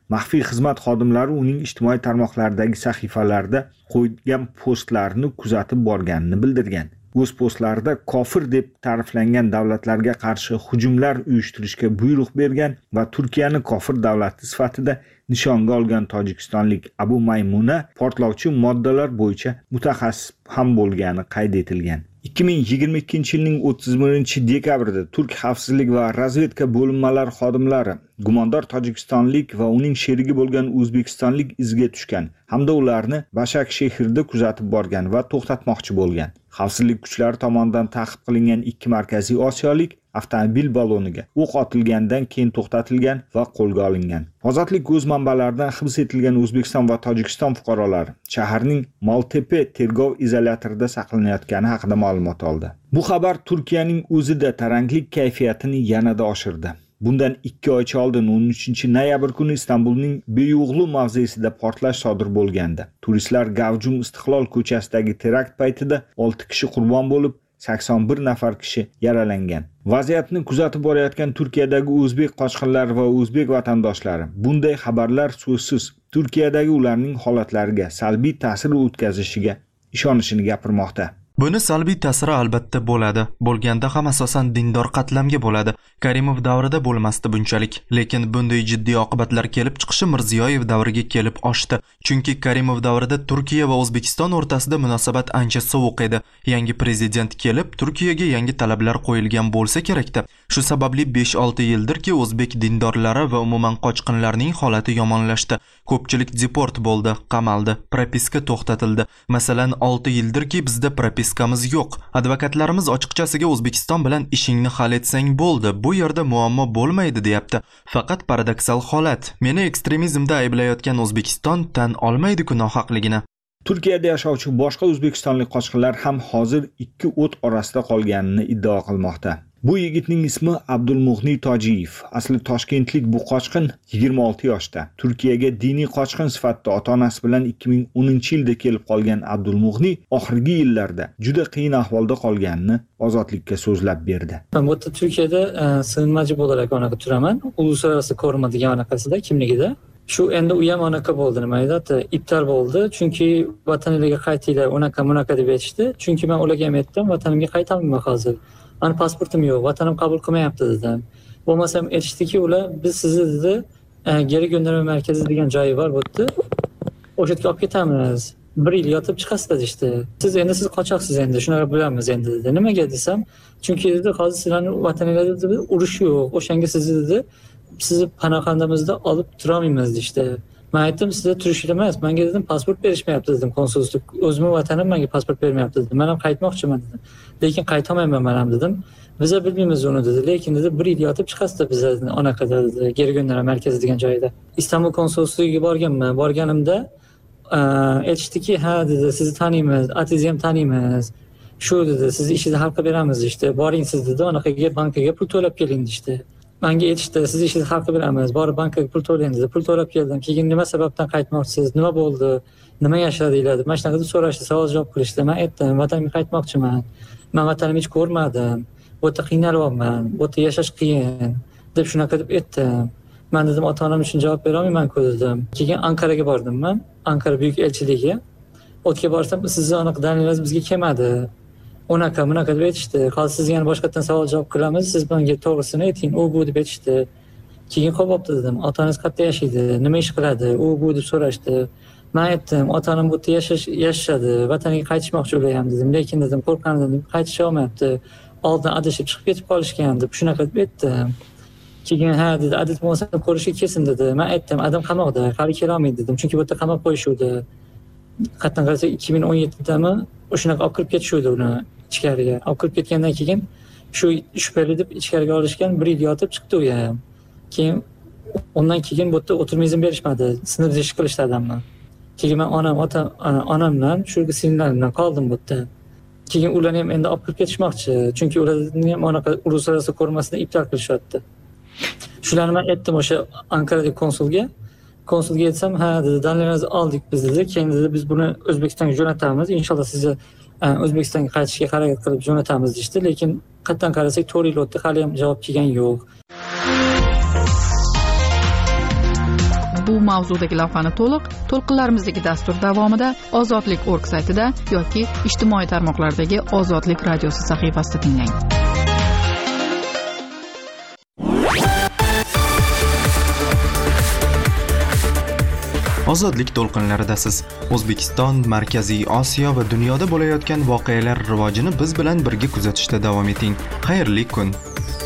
Maxfiy xizmat xodimlari uning ijtimoiy tarmoqlardagi sahifalarida qo'ygan postlarini kuzatib borganini bildirgan. O'z postlarida kofir deb ta'riflangan davlatlarga qarshi hujumlar uyushtirishga buyruq bergan va Turkiyani kofir davlati sifatida nishonga olgan tojikistonlik Abu Maymuna portlovchi moddalar bo'yicha mutaxassis ham bo'lgani qayd etilgan. ikki ming yigirma ikkinchi yilning o'ttiz birinchi dekabrida Turk xavfsizlik va razvedka bo'linmalari xodimlari gumondor tojikistonlik va uning sherigi bo'lgan o'zbekistonlik izga tushgan hamda ularni Bashak shahrida kuzatib borgan va to'xtatmoqchi bo'lgan. Xavfsizlik kuchlari tomonidan ta'qib qilingan ikki markaziy osiyolik avtomobil baloniga o'q otilgandan keyin to'xtatilgan va qo'lga olingan. Ozodlik o'z manbalaridan hibs etilgan O'zbekiston va Tojikiston fuqarolari shaharning Maltepe tergov izolyatorida saqlanayotgani haqida ma'lumot oldi. Bu xabar Turkiyaning o'zida taranglik kayfiyatini yanada oshirdi. Bundan ikki oycha oldin o'n uchinchi noyabr kuni Istanbulning Beyo'g'lu mavzesida portlash sodir bo'lgandi. Turistlar Gavjum Istiqlol ko'chasidagi terakt paytida olti kishi qurbon bo'lib, sakson bir nafar kishi yaralangan. Vaziyatni kuzatib borayotgan Turkiyadagi o'zbek qochqinlari va o'zbek vatandoshlari bunday xabarlar so'zsiz Turkiyadagi ularning holatlariga salbiy ta'sir o'tkazishiga ishonishini gapirmoqda. Buni salbiy ta'siri albatta bo'ladi. Bo'lganda ham asosan dindor qatlamga bo'ladi. Karimov davrida bo'lmasdi bunchalik, lekin bunday jiddiy oqibatlar kelib chiqishi Mirziyoyev davriga kelib oshdi. Chunki Karimov davrida Turkiya va O'zbekiston o'rtasida munosabat ancha sovuq edi. Yangi prezident kelib, Turkiyaga yangi talablar qo'yilgan bo'lsa kerakda. Shu sababli besh olti yildirki o'zbek dindorlari va umuman qochqinlarning holati yomonlashdi. Ko'pchilik deport bo'ldi, qamaldi, propiska to'xtatildi. Masalan, olti yildirki bizda propiskamiz yo'q. Advokatlarimiz ochiqchasiga O'zbekiston bilan ishingni hal etsang bo'ldi. Bu yerda muammo bo'lmaydi deyapti. Faqat paradoksal holat. Meni ekstremizmda ayblayotgan O'zbekiston tan olmaydi-ku nohaqligini. Turkiyada yashovchi boshqa o'zbekistonlik qochqinlar ham hozir ikki o't orasida qolganini iddao qilmoqda. Bu yigitning ismi Abdulmug'ni Tojiyev. Asli toshkentlik bu qochqin yigirma olti yoshda. Turkiyaga diniy qochqin sifatida ota-onasi bilan ikki ming o'ninchi yilda kelib qolgan Abdulmug'ni oxirgi yillarda juda qiyin ahvolda qolganini ozodlikka so'zlab berdi. Men bu Turkiyada sig'inmachi bo'larak onaqa turaman. Uluslararası koruma degan anaqasida kimligida. Shu endi u ham onaqa bo'ldi, nima edi? Iftar bo'ldi, chunki vataningizga qaytinglar, onaqa bunaqa deb aytishdi. Chunki men ularga ham aytdim, vatanimga qaytaman hozir. Mani pasportim yo'q, vatanim qabul qilmayapti dedim. Bo'lmasam aytishdiki, ular biz sizni dedi, geri gönderme markazi degan joyi bor bu yerda. O'sha yerga olib ketamiz. Bir yil yotib chiqasiz dedi. Siz endi siz qochoqsiz endi, shunaqa bilamiz endi dedi. Nimaga desam, chunki dedi, hozir sizlarning vataningizda urush yo'q. O'shanga sizni dedi, sizni panoxonamizda olib turolmaymiz dedi. Men aytdim, sizda turish emas, menga dedim pasport berishmayapti dedim, konsullik. O'zimning vatanim menga pasport bermayapti dedim. Men ham qaytmoqchiman dedim. Lekin qaytolmayman men ham dedim. Biz bilmaymiz uni dedi. Lekin dedi bir yil yotib chiqasiz bizlarni onaqada dedi, geri gönderme markazi degan joyda. Istanbul konsulligiga borganman. Borganimda aytishdiki, ha dedi, sizni taniymiz, atingizni ham taniymiz. Shu dedi, sizni ishingizni hal qilib beramiz işte. Boring siz dedi, onaqaga bankaga pul to'lab keling işte. Menga aytishdi, sizni ishingizni hal qilib beramiz, borib bankaga pul to'lang dedi. Pul to'lab keldim. Keyin nima sababdan qaytmoqchisiz? Nima bo'ldi? Nima yashadinglar deb mana shunaqa deb so'rashdi, savol javob qilishdi. Men aytdim, vatanimga qaytmoqchiman. Men vatanimni hech ko'rmadim. Bu yerda qiynalyapman. Bu yerda yashash qiyin deb shunaqa deb aytdim. Men dedim, ota-onam uchun javob bera olmayman-ku dedim. Keyin Anqaraga bordim men, Anqara buyuk elchiligiga. O'tga borsam, sizni aniq dalilingiz bizga kelmadi. Unaqa, bunaqa deb aytishdi. Hozir sizga yana boshqatdan savol javob qilamiz, siz bunga to'g'risini ayting, u bu deb aytishdi. Keyin qo'yibdi dedim, otangiz qayerda yashaydi, nima ish qiladi, u bu deb so'rashdi. Men aytdim, ota-onam bu yerda yashash yashadi, vataniga qaytishmoqchi ular dedim, lekin dedim, qo'rqandim, qaytisha olmayapti. Oldin adashib chiqib ketib qolishgan deb shunaqa deb aytdim. Keyin ha dedi, adat bo'lsa ko'rishga kelsin dedi. Men aytdim, adam qamoqda, hali kela olmaydi dedim, chunki bu yerda qamoq qo'yishuvdi. Qatdan qarasa ikki ming o'n yettidami o'shanaqa olib kirib ketishuvdi uni ichkariga. Olib kirib ketgandan keyin shu shubhali deb ichkariga olishgan, bir yil yotib chiqdi u ham. Keyin undan keyin bu yerda o'tirma izn berishmadi, sinf ish qilishdi adamni. Keyin men onam, ota, onam bilan, shu singllarim bilan qoldim bu yerda. Keyin ularni ham endi olib kirib ketishmoqchi, chunki ularni ham anaqa uluslararası ko'rmasini iftor qilishyapti. Shularni men aytdim o'sha Anqaradagi konsulga. Konsulga aytsam, ha dedi, dalillarimizni oldik biz dedi. Keyin dedi, biz buni O'zbekistonga jo'natamiz. Inshaalloh sizni O'zbekistonga qaytishga harakat qilib jo'natamiz deydi. Lekin qatdan qarasak to'rt yil o'tdi, hali ham javob kelgan yo'q. bu mavzudagi lavhani to'liq to'lqinlarimizdagi dastur davomida ozodlik nokta org saytida yoki ijtimoiy tarmoqlardagi Ozodlik radiosi sahifasida tinglang. Ozodlik to'lqinlaridasiz. O'zbekiston, Markaziy Osiyo va dunyoda bo'layotgan voqealar rivojini biz bilan birga kuzatishda davom eting. Xayrli kun.